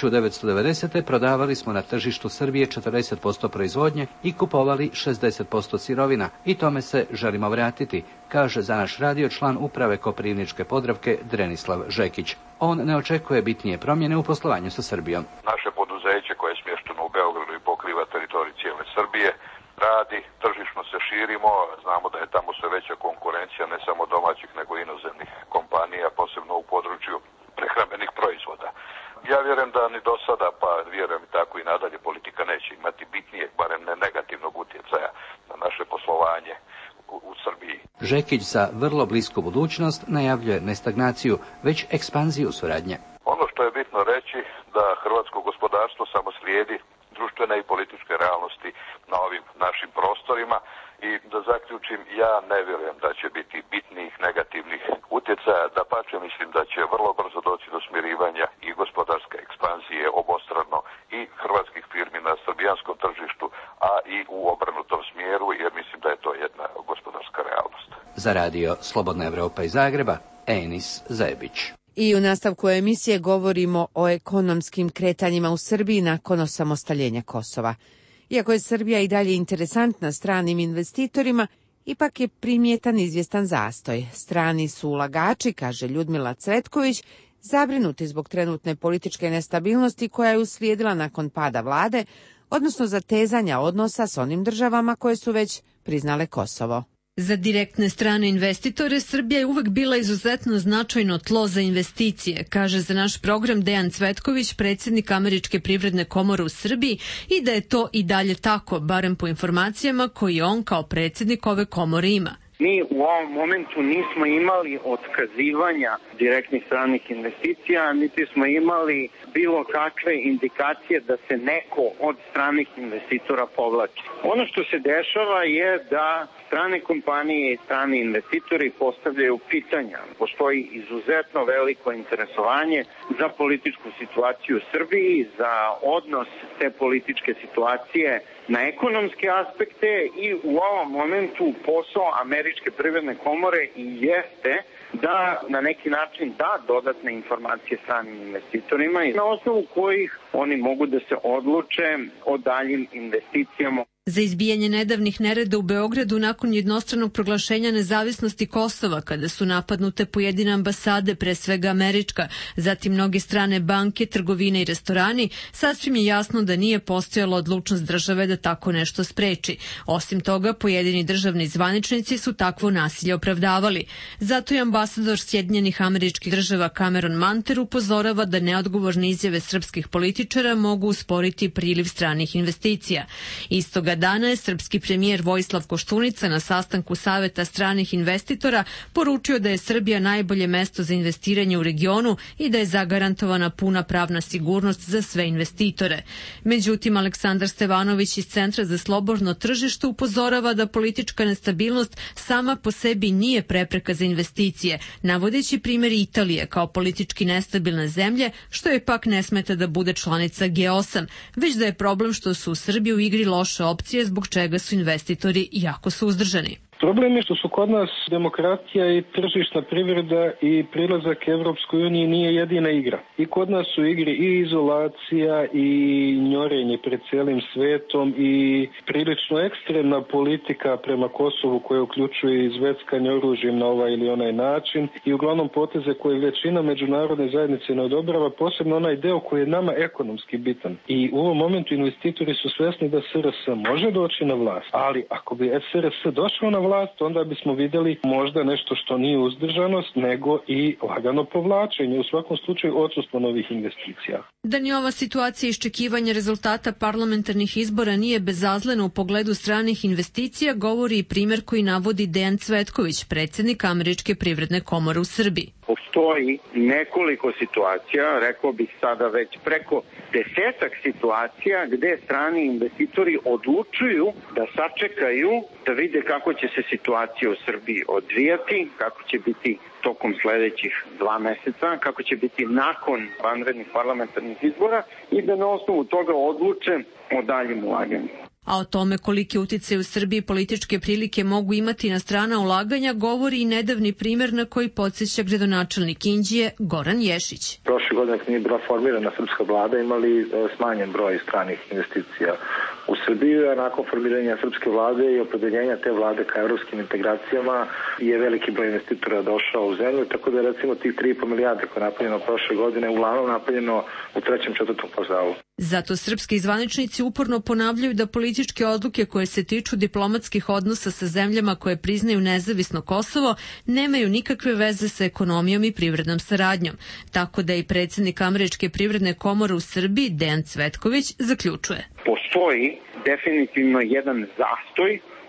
1990. prodavali smo na tržištu Srbije 40% proizvodnje i kupovali 60% sirovina i tome se želimo vratiti, kaže za naš radio član uprave Koprivničke Podravke Drenislav Žekić. On ne očekuje bitnije promjene u poslovanju sa Srbijom. Naše poduzeće koje je smješteno u Beogradu i pokriva teritorij cijele Srbije radi, tržišno se širimo, znamo da je tamo sve veća konkurencija ne samo domaćih nego i inozemnih kompanija, posebno u području prehrambenih proizvoda. Ja vjerujem da ni do sada, pa Žekić za vrlo blisku budućnost najavljuje ne stagnaciju, već ekspanziju suradnje. Ono što je bitno reći da hrvatsko gospodarstvo samo slijedi društvene i političke realnosti na ovim našim prostorima i da zaključim, ja ne vjerujem da će biti bitnih negativnih utjecaja, dapače mislim da će vrlo brzo doći do smirivanja i gospodarske ekspanzije obostrano i hrvatskih firmi na srbijanskom tržištu, a i u obrnutom smjeru, jer mislim da je to jedna gospodarska realnost. Za radio Slobodna Evropa iz Zagreba, Enis Zebić. I u nastavku emisije govorimo o ekonomskim kretanjima u Srbiji nakon osamostaljenja Kosova. Iako je Srbija i dalje interesantna stranim investitorima, ipak je primjetan izvjestan zastoj. Strani su ulagači, kaže Ljudmila Cvetković, zabrinuti zbog trenutne političke nestabilnosti koja je uslijedila nakon pada vlade, odnosno zatezanja odnosa s onim državama koje su već priznale Kosovo. Za direktne strane investitore Srbija je uvek bila izuzetno značajno tlo za investicije, kaže za naš program Dejan Cvetković, predsjednik Američke privredne komore u Srbiji, i da je to i dalje tako, barem po informacijama koje on kao predsjednik ove komore ima. Mi u ovom momentu nismo imali otkazivanja direktnih stranih investicija, niti smo imali bilo kakve indikacije da se neko od stranih investitora povlači. Ono što se dešava je da strane kompanije i strani investitori postavljaju pitanja. Postoji izuzetno veliko interesovanje za političku situaciju u Srbiji, za odnos te političke situacije na ekonomske aspekte i u ovom momentu posao Američke privredne komore i jeste da na neki način da dodatne informacije stranim investitorima i na osnovu kojih oni mogu da se odluče o daljim investicijama. Za izbijanje nedavnih nereda u Beogradu nakon jednostranog proglašenja nezavisnosti Kosova, kada su napadnute pojedine ambasade, pre svega američka, zatim mnoge strane banke, trgovine i restorani, sasvim je jasno da nije postojala odlučnost države da tako nešto spreči. Osim toga, pojedini državni zvaničnici su takvo nasilje opravdavali. Zato je ambasador Sjedinjenih Američkih Država Cameron Manter upozorava da neodgovorne izjave srpskih političara mogu usporiti priliv stranih investicija. Istoga dana je srpski premijer Vojislav Koštunica na sastanku Saveta stranih investitora poručio da je Srbija najbolje mesto za investiranje u regionu i da je zagarantovana puna pravna sigurnost za sve investitore. Međutim, Aleksandar Stevanović iz Centra za slobodno tržište upozorava da politička nestabilnost sama po sebi nije prepreka za investicije, navodeći primjer Italije kao politički nestabilne zemlje, što je pak ne smeta da bude članica G8, već da je problem što su u Srbiji u igri loše opcije zbog čega su investitori jako suzdržani. Problem je što su kod nas demokratija i tržišna privreda i prilazak Evropskoj uniji nije jedina igra. I kod nas su igri i izolacija i njorenje pred cijelim svetom i prilično ekstremna politika prema Kosovu koja uključuje izveckanje oružjem na ovaj ili onaj način i uglavnom poteze koje većina međunarodne zajednice ne odobrava, posebno onaj deo koji je nama ekonomski bitan. I u ovom momentu investitori su svesni da SRS može doći na vlast, ali ako bi SRS došao na vlast, onda bismo vidjeli možda nešto što nije uzdržanost, nego i lagano povlačenje, u svakom slučaju odsustvo novih investicija. Da ni ova situacija iščekivanja rezultata parlamentarnih izbora nije bezazlena u pogledu stranih investicija, govori i primjer koji navodi Dejan Cvetković, predsjednik Američke privredne komore u Srbiji. Postoji nekoliko situacija, rekao bih sada već preko 10 situacija gde strani investitori odlučuju da sačekaju, da vide kako će se situacija u Srbiji odvijati, kako će biti tokom sledećih 2 meseca, kako će biti nakon vanrednih parlamentarnih izbora i da na osnovu toga odluče o daljim ulaganjima. A o tome koliki uticaj u Srbiji političke prilike mogu imati na strana ulaganja govori i nedavni primjer na koji podsjeća gradonačelnik Inđije Goran Ješić. Prošle godine kad nije bila formirana srpska vlada imali smanjen broj stranih investicija u Srbiji, a nakon formiranja srpske vlade i opredeljenja te vlade ka evropskim integracijama je veliki broj investitora došao u zemlju, tako da recimo tih 3,5 milijarde koje je napravljeno prošle godine uglavnom napravljeno u 3. 4. kvartalu. Zato srpski zvaničnici uporno ponavljaju da političke odluke koje se tiču diplomatskih odnosa sa zemljama koje priznaju nezavisno Kosovo nemaju nikakve veze sa ekonomijom i privrednom saradnjom. Tako da i predsjednik Američke privredne komore u Srbiji Dejan Cvetković zaključuje. Postoji definitivno jedan zastoj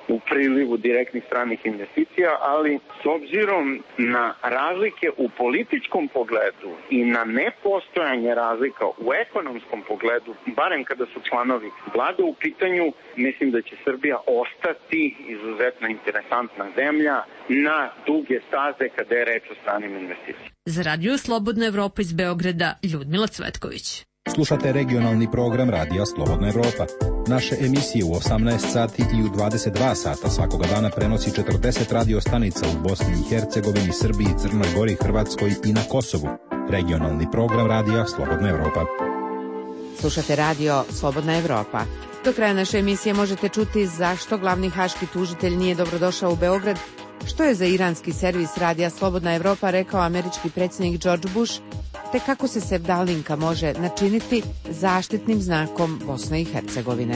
u prilivu direktnih stranih investicija, ali s obzirom na razlike u političkom pogledu i na nepostojanje razlika u ekonomskom pogledu, barem kada su članovi vlade u pitanju, mislim da će Srbija ostati izuzetno interesantna zemlja na duge staze kada je reč o stranim investicijama. Za Radio Slobodna Evropa iz Beograda, Ljudmila Cvetković. Slušate regionalni program Radija Slobodna Evropa. Naše emisije u 18 sati i u 22 sata svakoga dana prenosi 40 radio stanica u Bosni i Hercegovini, Srbiji, Crnoj Gori, Hrvatskoj i na Kosovu. Regionalni program Radija Slobodna Evropa. Slušate Radio Slobodna Evropa. Do kraja naše emisije možete čuti zašto glavni haški tužitelj nije dobrodošao u Beograd, što je za iranski servis Radija Slobodna Evropa rekao američki predsjednik George Bush, te kako se sevdalinka može načiniti zaštitnim znakom Bosne i Hercegovine.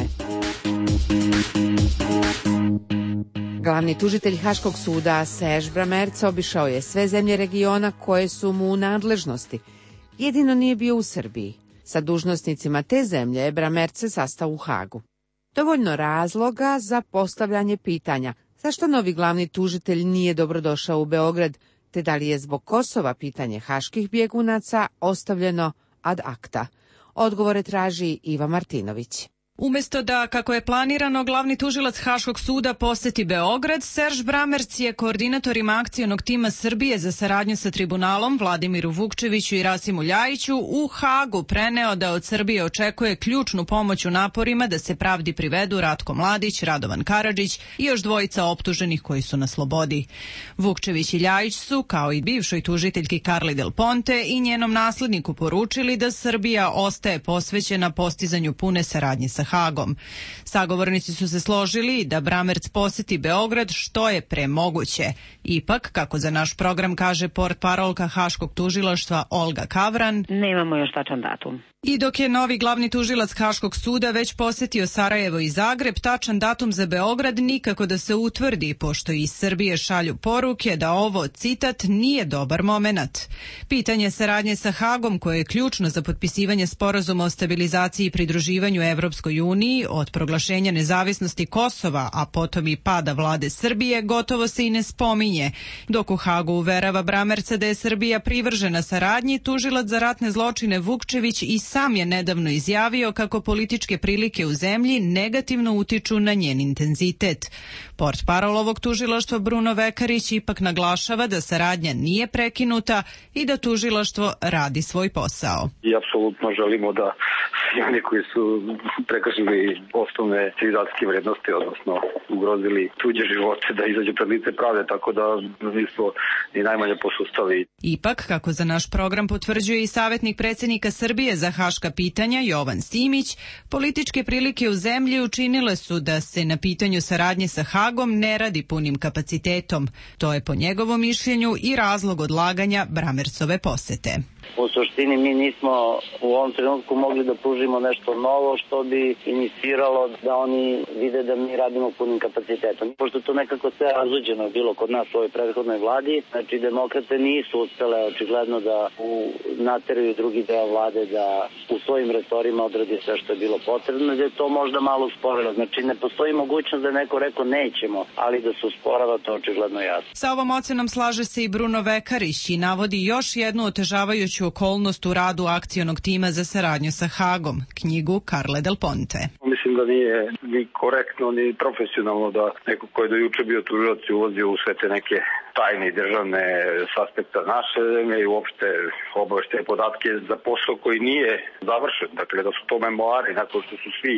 Glavni tužitelj Haškog suda Serge Bramertz obišao je sve zemlje regiona koje su mu u nadležnosti. Jedino nije bio u Srbiji. Sa dužnosnicima te zemlje je Bramertz se sastao u Hagu. Dovoljno razloga za postavljanje pitanja zašto novi glavni tužitelj nije dobrodošao u Beograd, te da li je zbog Kosova pitanje haških bjegunaca ostavljeno ad acta. Odgovore traži Iva Martinović. Umesto da, kako je planirano, glavni tužilac Haškog suda poseti Beograd, Serge Bramertz je koordinatorima akcionog tima Srbije za saradnju sa tribunalom Vladimiru Vukčeviću i Rasimu Ljajiću u Hagu preneo da od Srbije očekuje ključnu pomoć u naporima da se pravdi privedu Ratko Mladić, Radovan Karadžić i još dvojica optuženih koji su na slobodi. Vukčević i Ljajić su, kao i bivšoj tužiteljki Carli Del Ponte i njenom nasledniku, poručili da Srbija ostaje posvećena postizanju pune saradnje sa Hagom. Sagovornici su se složili da Bramertz poseti Beograd što je pre moguće. Ipak, kako za naš program kaže portparolka Haškog tužilaštva Olga Kavran, nemamo još tačan datum. I dok je novi glavni tužilac Haškog suda već posjetio Sarajevo i Zagreb, tačan datum za Beograd nikako da se utvrdi, pošto iz Srbije šalju poruke da ovo, citat, nije dobar momenat. Pitanje saradnje sa Hagom, koje je ključno za potpisivanje sporazuma o stabilizaciji i pridruživanju Evropskoj uniji, od proglašenja nezavisnosti Kosova, a potom i pada vlade Srbije, gotovo se i ne spominje. Dok u Hagu uverava Bramertza da je Srbija privržena saradnji, tužilac za ratne zločine Vukčević i sam je nedavno izjavio kako političke prilike u zemlji negativno utiču na njen intenzitet. Portparol ovog tužilaštva Bruno Vekarić ipak naglašava da saradnja nije prekinuta i da tužilaštvo radi svoj posao. I apsolutno želimo da svi oni koji su prekršili osnovne civilizacijske vrednosti, odnosno ugrozili tuđe živote, da izađu pred lice pravde, tako da nismo ni najmanje posustali. Ipak, kako za naš program potvrđuje i savjetnik predsjednika Srbije za haška pitanja Jovan Simić, političke prilike u zemlji učinile su da se na pitanju saradnje sa Hagom ne radi punim kapacitetom. To je po njegovom mišljenju i razlog odlaganja Bramertzove posete. U suštini mi nismo u ovom trenutku mogli da pružimo nešto novo što bi iniciralo da oni vide da mi radimo punim kapacitetom. Pošto to nekako sve razuđeno bilo kod nas u ovoj prethodnoj vladi, znači demokrate nisu uspele očigledno da nateraju drugi deo vlade da u svojim resorima odradi sve što je bilo potrebno, da je to možda malo usporilo. Znači ne postoji mogućnost da neko rekao nećemo, ali da se usporava, to očigledno jasno. Sa ovom ocenom slaže se i Bruno Vekarić i navodi još jednu otežavajuću okolnost u radu akcionog tima za saradnju sa Hagom, knjigu Carle Del Ponte. Mislim da nije ni korektno, ni profesionalno da neko ko je do juče bio tužilac i ulazio u sve te neke tajne i državne s aspekta naše zemlje i uopšte obaveštene podatke za posao koji nije završen. Dakle, da su to memoari, nakon što su svi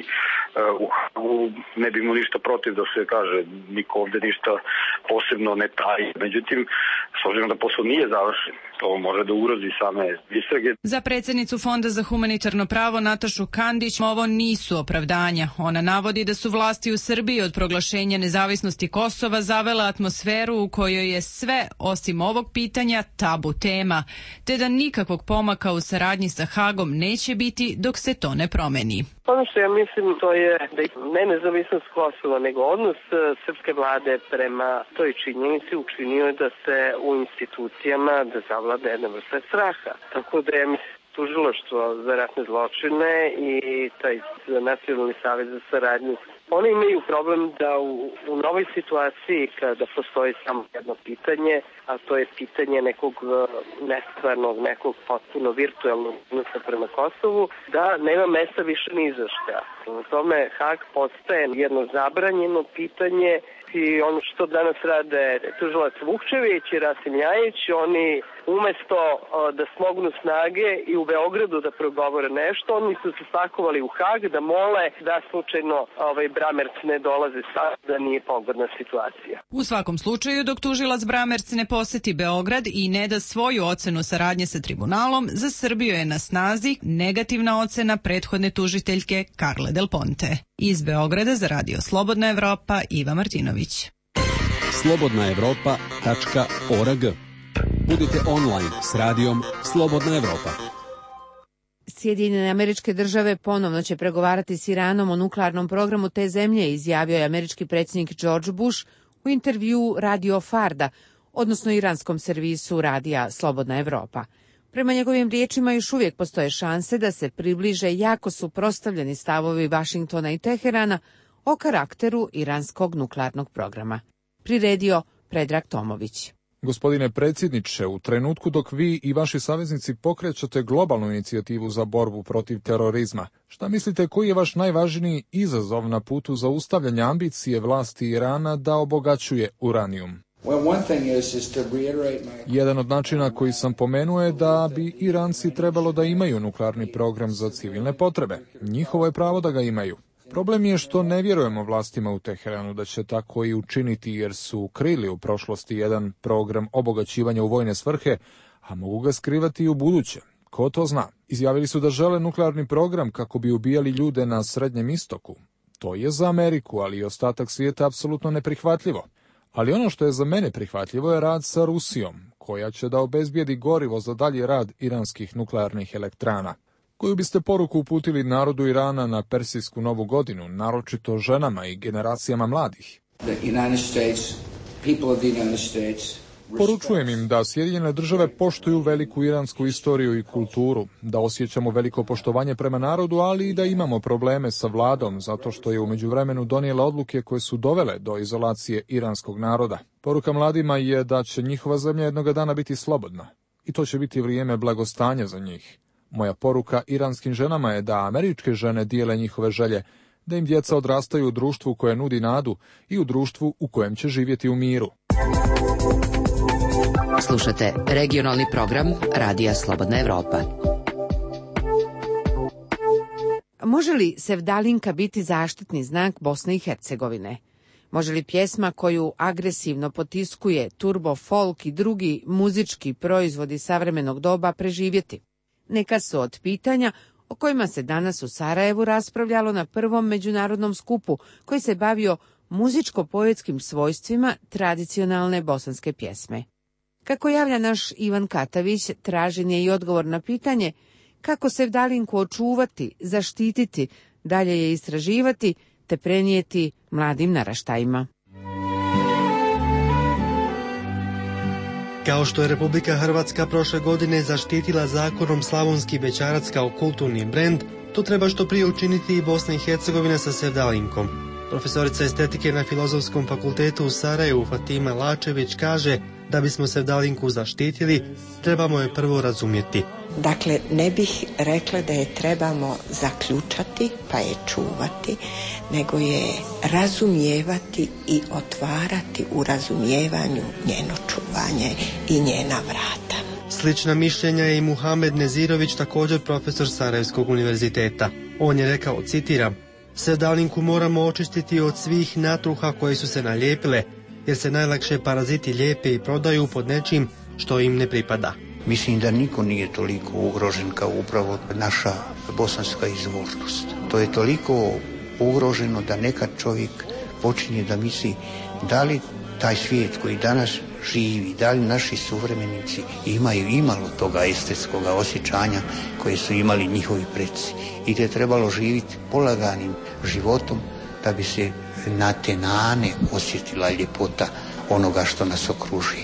ne bi imao ništa protiv da se kaže, niko ovde ništa posebno ne taji. Međutim, s obzirom da posao nije završen, to može da ugrozi same istrage. Za predsjednicu Fonda za humanitarno pravo Natašu Kandić ovo nisu opravdanja. Ona navodi da su vlasti u Srbiji od proglašenja nezavisnosti Kosova zavela atmosferu u kojoj je sve, osim ovog pitanja, tabu tema, te da nikakvog pomaka u saradnji sa Hagom neće biti dok se to ne promeni. Ono što ja mislim to je da ne nezavisnost Kosova, nego odnos srpske vlade prema toj činjenici učinio da se u institucijama da zavlada jedna vrsta straha. Tako da je tužilaštvo za ratne zločine i taj Nacionalni savjet za saradnju Oni imaju problem da u novoj situaciji kada postoji samo jedno pitanje, a to je pitanje nekog nestvarnog, nekog potpuno virtualnog odnosa prema Kosovu, da nema mesta više ni za šta. U tome Hag postaje jedno zabranjeno pitanje i ono što danas rade tužilac Vukčević i Rasim Ljajić, oni umesto da smognu snage i u Beogradu da progovore nešto, oni su se spakovali u Hag da mole da slučajno Bramerc ne dolaze sad, da nije pogodna situacija. U svakom slučaju, dok tužilac Bramerc ne poseti Beograd i ne da svoju ocenu saradnje sa tribunalom, za Srbiju je na snazi negativna ocena prethodne tužiteljke Karle Del Ponte. Iz Beograda za Radio Slobodna Evropa, Iva Martinović. slobodnaevropa.org. Budite online s radijom Slobodna Evropa. Sjedinjene Američke Države ponovno će pregovarati s Iranom o nuklearnom programu te zemlje, izjavio je američki predsjednik George Bush u intervjuu Radio Farda, odnosno iranskom servisu radija Slobodna Evropa. Prema njegovim riječima još uvijek postoje šanse da se približe jako suprotstavljeni stavovi Vašingtona i Teherana o karakteru iranskog nuklearnog programa. Priredio Predrag Tomović. Gospodine predsjedniče, u trenutku dok vi i vaši saveznici pokrećete globalnu inicijativu za borbu protiv terorizma, šta mislite koji je vaš najvažniji izazov na putu zaustavljanja ambicije vlasti Irana da obogaćuje uranijum? Jedan od načina koji sam pomenuo je da bi Iranci trebalo da imaju nuklearni program za civilne potrebe. Njihovo je pravo da ga imaju. Problem je što ne vjerujemo vlastima u Teheranu da će tako i učiniti, jer su krili u prošlosti jedan program obogaćivanja u vojne svrhe, a mogu ga skrivati i u buduće. Ko to zna? Izjavili su da žele nuklearni program kako bi ubijali ljude na Srednjem istoku. To je za Ameriku, ali i ostatak svijeta apsolutno neprihvatljivo. Ali ono što je za mene prihvatljivo je rad sa Rusijom, koja će da obezbijedi gorivo za dalji rad iranskih nuklearnih elektrana. Koju biste poruku uputili narodu Irana na Persijsku novu godinu, naročito ženama i generacijama mladih? Poručujem im da Sjedinjene Države poštuju veliku iransku istoriju i kulturu, da osjećamo veliko poštovanje prema narodu, ali i da imamo probleme sa vladom, zato što je u međuvremenu donijela odluke koje su dovele do izolacije iranskog naroda. Poruka mladima je da će njihova zemlja jednoga dana biti slobodna i to će biti vrijeme blagostanja za njih. Moja poruka iranskim ženama je da američke žene dijele njihove želje, da im djeca odrastaju u društvu koje nudi nadu i u društvu u kojem će živjeti u miru. Slušate regionalni program Radija Slobodna Evropa. Može li sevdalinka biti zaštitni znak Bosne i Hercegovine? Može li pjesma koju agresivno potiskuje turbo folk i drugi muzički proizvodi savremenog doba preživjeti? Neka su od pitanja o kojima se danas u Sarajevu raspravljalo na prvom međunarodnom skupu koji se bavio muzičko-poetskim svojstvima tradicionalne bosanske pjesme. Kako javlja naš Ivan Katavić, tražen je i odgovor na pitanje kako sevdalinku očuvati, zaštititi, dalje je istraživati te prenijeti mladim naraštajima. Kao što je Republika Hrvatska prošle godine zaštitila zakonom slavonski bećarac kao kulturni brend, to treba što prije učiniti i Bosna i Hercegovina sa sevdalinkom. Profesorica estetike na Filozofskom fakultetu u Sarajevu Fatima Lačević kaže da bismo sevdalinku zaštitili, trebamo je prvo razumjeti. Dakle, ne bih rekla da je trebamo zaključati pa je čuvati, nego je razumijevati i otvarati u razumijevanju njeno čuvanje i njena vrata. Slična mišljenja je i Muhamed Nezirović, također profesor Sarajevskog univerziteta. On je rekao, citiram, sevdalinku moramo očistiti od svih natruha koje su se nalijepile, jer se najlakše paraziti lijepe i prodaju pod nečim što im ne pripada. Mislim da niko nije toliko ugrožen kao upravo naša bosanska izvornost. To je toliko ugroženo da nekad čovjek počinje da misli da li taj svijet koji danas živi, da li naši suvremenici imaju imalo toga estetskog osjećanja koje su imali njihovi preci. I da je trebalo živjeti polaganim životom da bi se na te nane osjetila ljepota onoga što nas okruži.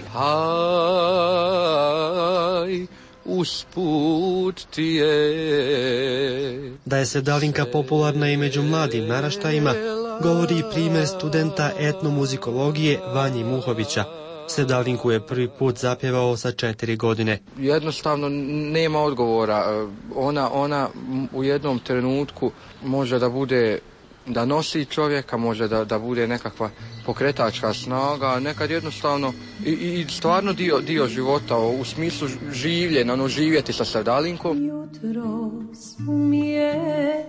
Aj, usput ti je. Da je sevdalinka popularna i među mladim naraštajima, govori i primjer studenta etnomuzikologije Vanji Muhovića. Sevdalinku je prvi put zapjevao sa 4 godine. Jednostavno nema odgovora. Ona u jednom trenutku može da bude, da nosi čovjeka, može da bude nekakva pokretačka snaga, a nekad jednostavno i stvarno dio života u smislu življenja, živjeti sa Sevdalinkom. Jutros mi je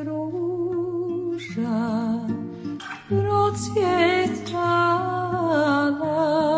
ruža procvjetala.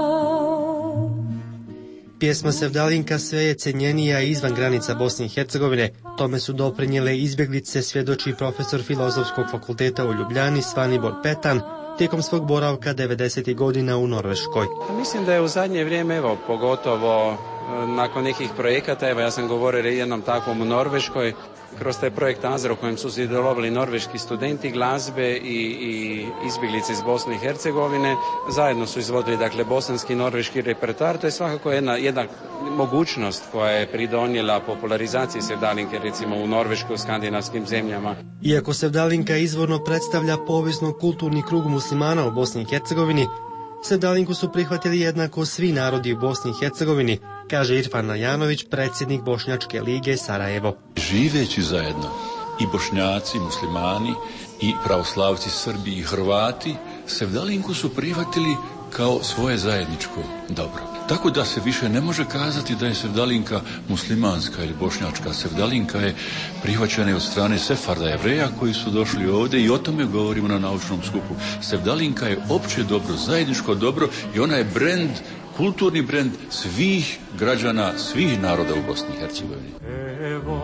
Pjesma Sevdalinka sve je cenjenija izvan granica Bosne i Hercegovine. Tome su doprinijele izbjeglice, svjedoči profesor Filozofskog fakulteta u Ljubljani Svanibor Petan tijekom svog boravka 90. godina u Norveškoj. Mislim da je u zadnje vrijeme, pogotovo nakon nekih projekata, ja sam govorio jednom takvom u Norveškoj, kroz taj projekt Azra u kojem su sudjelovali norveški studenti glazbe i izbjeglice iz Bosne i Hercegovine. Zajedno su izvodili bosanski i norveški repertoar. To je svakako jedna mogućnost koja je pridonijela popularizaciji Sevdalinke recimo u Norveškoj, u skandinavskim zemljama. Iako Sevdalinka izvorno predstavlja povijesno-kulturni krug muslimana u Bosni i Hercegovini, Sevdalinku su prihvatili jednako svi narodi u Bosni i Hercegovini, kaže Irfan Najanović, predsjednik Bošnjačke lige Sarajevo. Živeći zajedno i Bošnjaci, muslimani i pravoslavci, Srbi i Hrvati, Sevdalinku su prihvatili kao svoje zajedničko dobro. Tako da se više ne može kazati da je Sevdalinka muslimanska ili bošnjačka. Sevdalinka je prihvaćena od strane Sefarda Jevreja koji su došli ovdje i o tome govorimo na naučnom skupu. Sevdalinka je opće dobro, zajedničko dobro i ona je brend, kulturni brend svih građana, svih naroda u Bosni i Hercegovini. Evo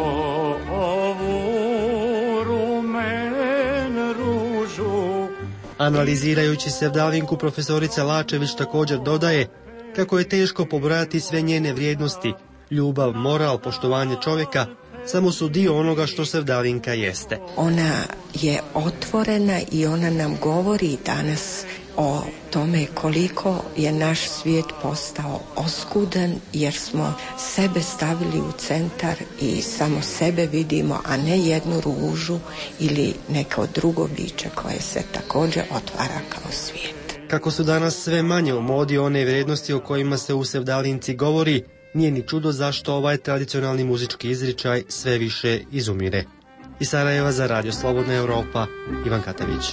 ovu rumen ružu. Analizirajući Sevdalinku, profesorica Lačević također dodaje kako je teško pobrojati sve njene vrijednosti. Ljubav, moral, poštovanje čovjeka samo su dio onoga što Sevdalinka jeste. Ona je otvorena i ona nam govori danas o tome koliko je naš svijet postao oskudan jer smo sebe stavili u centar i samo sebe vidimo, a ne jednu ružu ili neko drugo biće koje se također otvara kao svijet. Kako su danas sve manje u modi one vrijednosti o kojima se u Sevdalinci govori, nije ni čudo zašto ovaj tradicionalni muzički izričaj sve više izumire. Iz Sarajeva za Radio Slobodna Europa, Ivan Katavić.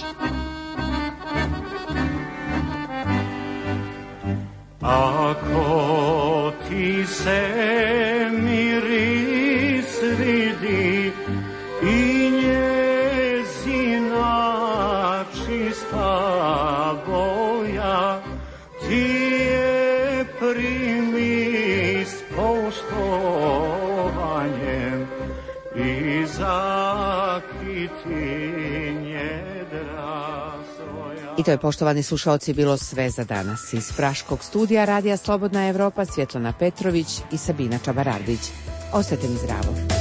Ako ti se miris vidi i njezina čista boja, ti je primi s poštovanjem i zakiti njedra svoja. I to je, poštovani slušalci, bilo sve za danas. Iz Praškog studija Radija Slobodna Evropa, Svjetlana Petrović i Sabina Čabarardić. Ostajte mi zdravo.